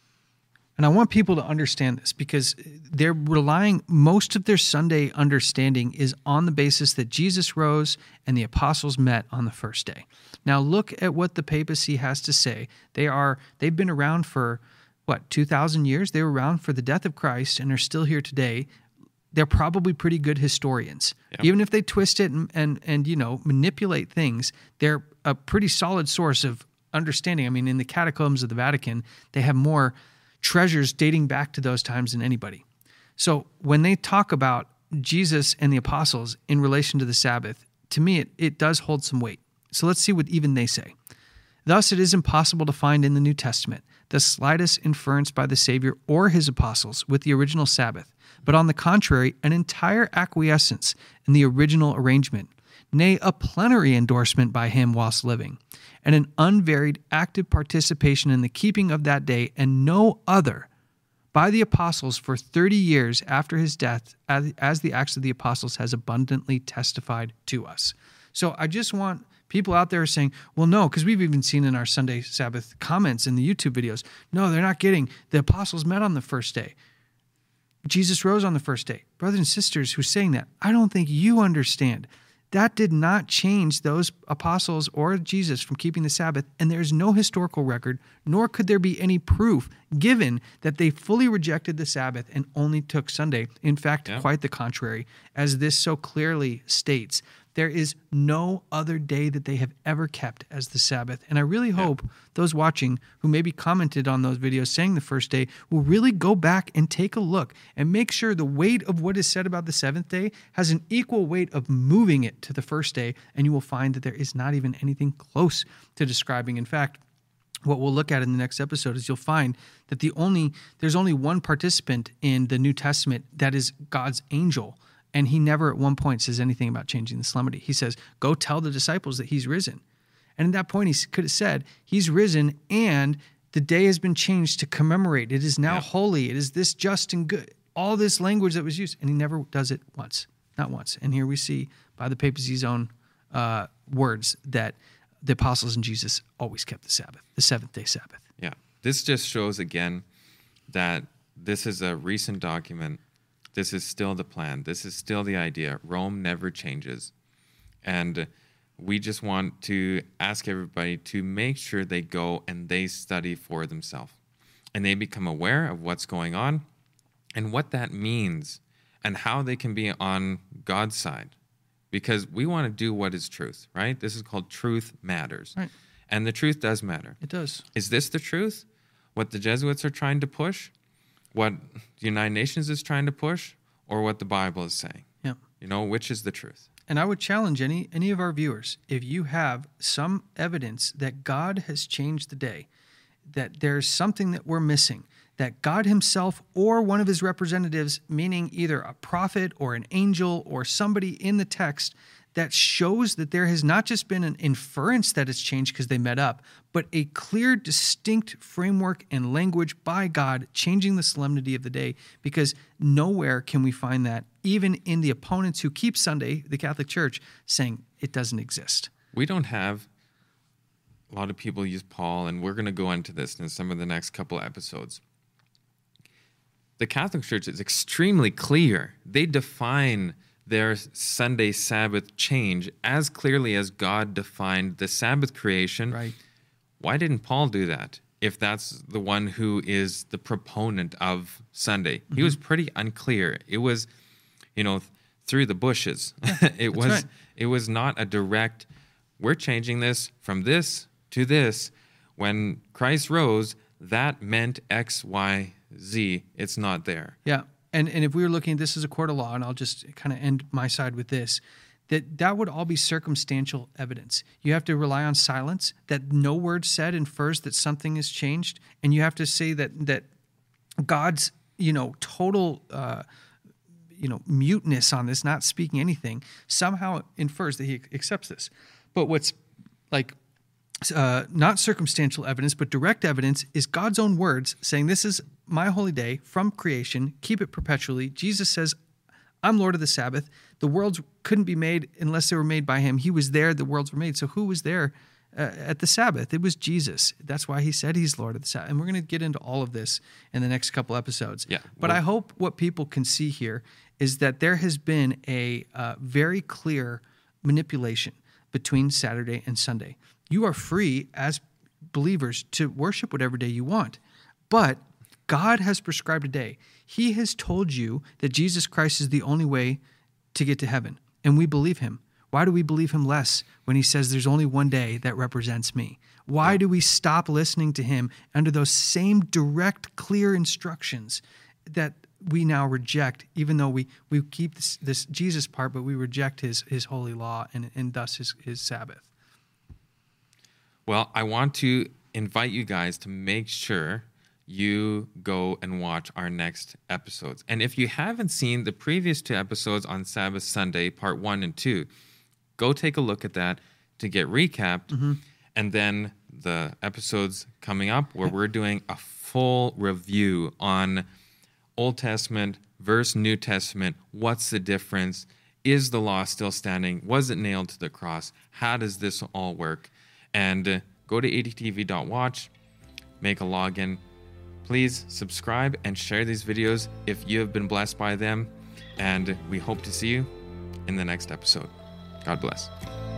And I want people to understand this because they're relying, most of their Sunday understanding is on the basis that Jesus rose and the apostles met on the first day. Now look at what the papacy has to say. They are, they've been around for, what, two thousand years? They were around for the death of Christ and are still here today. They're probably pretty good historians. Yep. Even if they twist it and, and, and, you know, manipulate things, they're a pretty solid source of understanding. I mean, in the catacombs of the Vatican, they have more treasures dating back to those times than anybody. So when they talk about Jesus and the apostles in relation to the Sabbath, to me, it, it does hold some weight. So let's see what even they say. Thus, it is impossible to find in the New Testament the slightest inference by the Savior or his apostles with the original Sabbath, but on the contrary, an entire acquiescence in the original arrangement, nay, a plenary endorsement by him whilst living, and an unvaried active participation in the keeping of that day and no other by the apostles for thirty years after his death, as, as the Acts of the Apostles has abundantly testified to us. So I just want people out there saying, well, no, because we've even seen in our Sunday Sabbath comments in the YouTube videos, no, they're not getting, the apostles met on the first day. Jesus rose on the first day. Brothers and sisters who are saying that, I don't think you understand. That did not change those apostles or Jesus from keeping the Sabbath, and there's no historical record, nor could there be any proof given that they fully rejected the Sabbath and only took Sunday. In fact, Yeah. quite the contrary, as this so clearly states. There is no other day that they have ever kept as the Sabbath. And I really hope those watching who maybe commented on those videos saying the first day will really go back and take a look and make sure the weight of what is said about the seventh day has an equal weight of moving it to the first day. And you will find that there is not even anything close to describing. In fact, what we'll look at in the next episode is you'll find that the only there's only one participant in the New Testament that is God's angel. And he never at one point says anything about changing the solemnity. He says, go tell the disciples that he's risen. And at that point, he could have said, he's risen and the day has been changed to commemorate. It is now Yeah. holy. It is this just and good. All this language that was used. And he never does it once, not once. And here we see by the papacy's own uh, words that the apostles and Jesus always kept the Sabbath, the seventh day Sabbath. Yeah. This just shows again that this is a recent document. This is still the plan. This is still the idea. Rome never changes. And we just want to ask everybody to make sure they go and they study for themselves. And they become aware of what's going on and what that means and how they can be on God's side. Because we want to do what is truth, right? This is called truth matters. Right. And the truth does matter. It does. Is this the truth? What the Jesuits are trying to push? What the United Nations is trying to push? Or what the Bible is saying? Yeah. You know, which is the truth? And I would challenge any any of our viewers, if you have some evidence that God has changed the day, that there's something that we're missing, that God himself or one of his representatives, meaning either a prophet or an angel or somebody in the text, that shows that there has not just been an inference that it's changed because they met up, but a clear, distinct framework and language by God changing the solemnity of the day, because nowhere can we find that, even in the opponents who keep Sunday, the Catholic Church, saying it doesn't exist. We don't have, a lot of people use Paul, and we're going to go into this in some of the next couple episodes. The Catholic Church is extremely clear. They define their Sunday Sabbath change as clearly as God defined the Sabbath creation. Right. Why didn't Paul do that if that's the one who is the proponent of Sunday? Mm-hmm. He was pretty unclear. It was, you know, through the bushes. Yeah, it was right. It was not a direct, we're changing this from this to this. When Christ rose, that meant X, Y, Z. It's not there. Yeah. And and if we were looking at this as a court of law, and I'll just kind of end my side with this, that that would all be circumstantial evidence. You have to rely on silence, that no word said infers that something has changed, and you have to say that that God's, you know, total uh, you know, muteness on this, not speaking anything, somehow infers that he accepts this. But what's like uh, not circumstantial evidence, but direct evidence is God's own words saying, this is my holy day from creation. Keep it perpetually. Jesus says, I'm Lord of the Sabbath. The worlds couldn't be made unless they were made by him. He was there. The worlds were made. So who was there uh, at the Sabbath? It was Jesus. That's why he said he's Lord of the Sabbath. And we're going to get into all of this in the next couple episodes. Yeah. But I hope what people can see here is that there has been a uh, very clear manipulation between Saturday and Sunday. You are free as believers to worship whatever day you want, but God has prescribed a day. He has told you that Jesus Christ is the only way to get to heaven, and we believe him. Why do we believe him less when he says there's only one day that represents me? Why do we stop listening to him under those same direct, clear instructions that we now reject, even though we, we keep this, this Jesus part, but we reject his his holy law and, and thus his, his Sabbath? Well, I want to invite you guys to make sure you go and watch our next episodes. And if you haven't seen the previous two episodes on Sabbath Sunday, part one and two, go take a look at that to get recapped. Mm-hmm. And then the episodes coming up where we're doing a full review on Old Testament versus New Testament. What's the difference? Is the law still standing? Was it nailed to the cross? How does this all work? And uh, go to A D T V dot watch, make a login. Please subscribe and share these videos if you have been blessed by them. And we hope to see you in the next episode. God bless.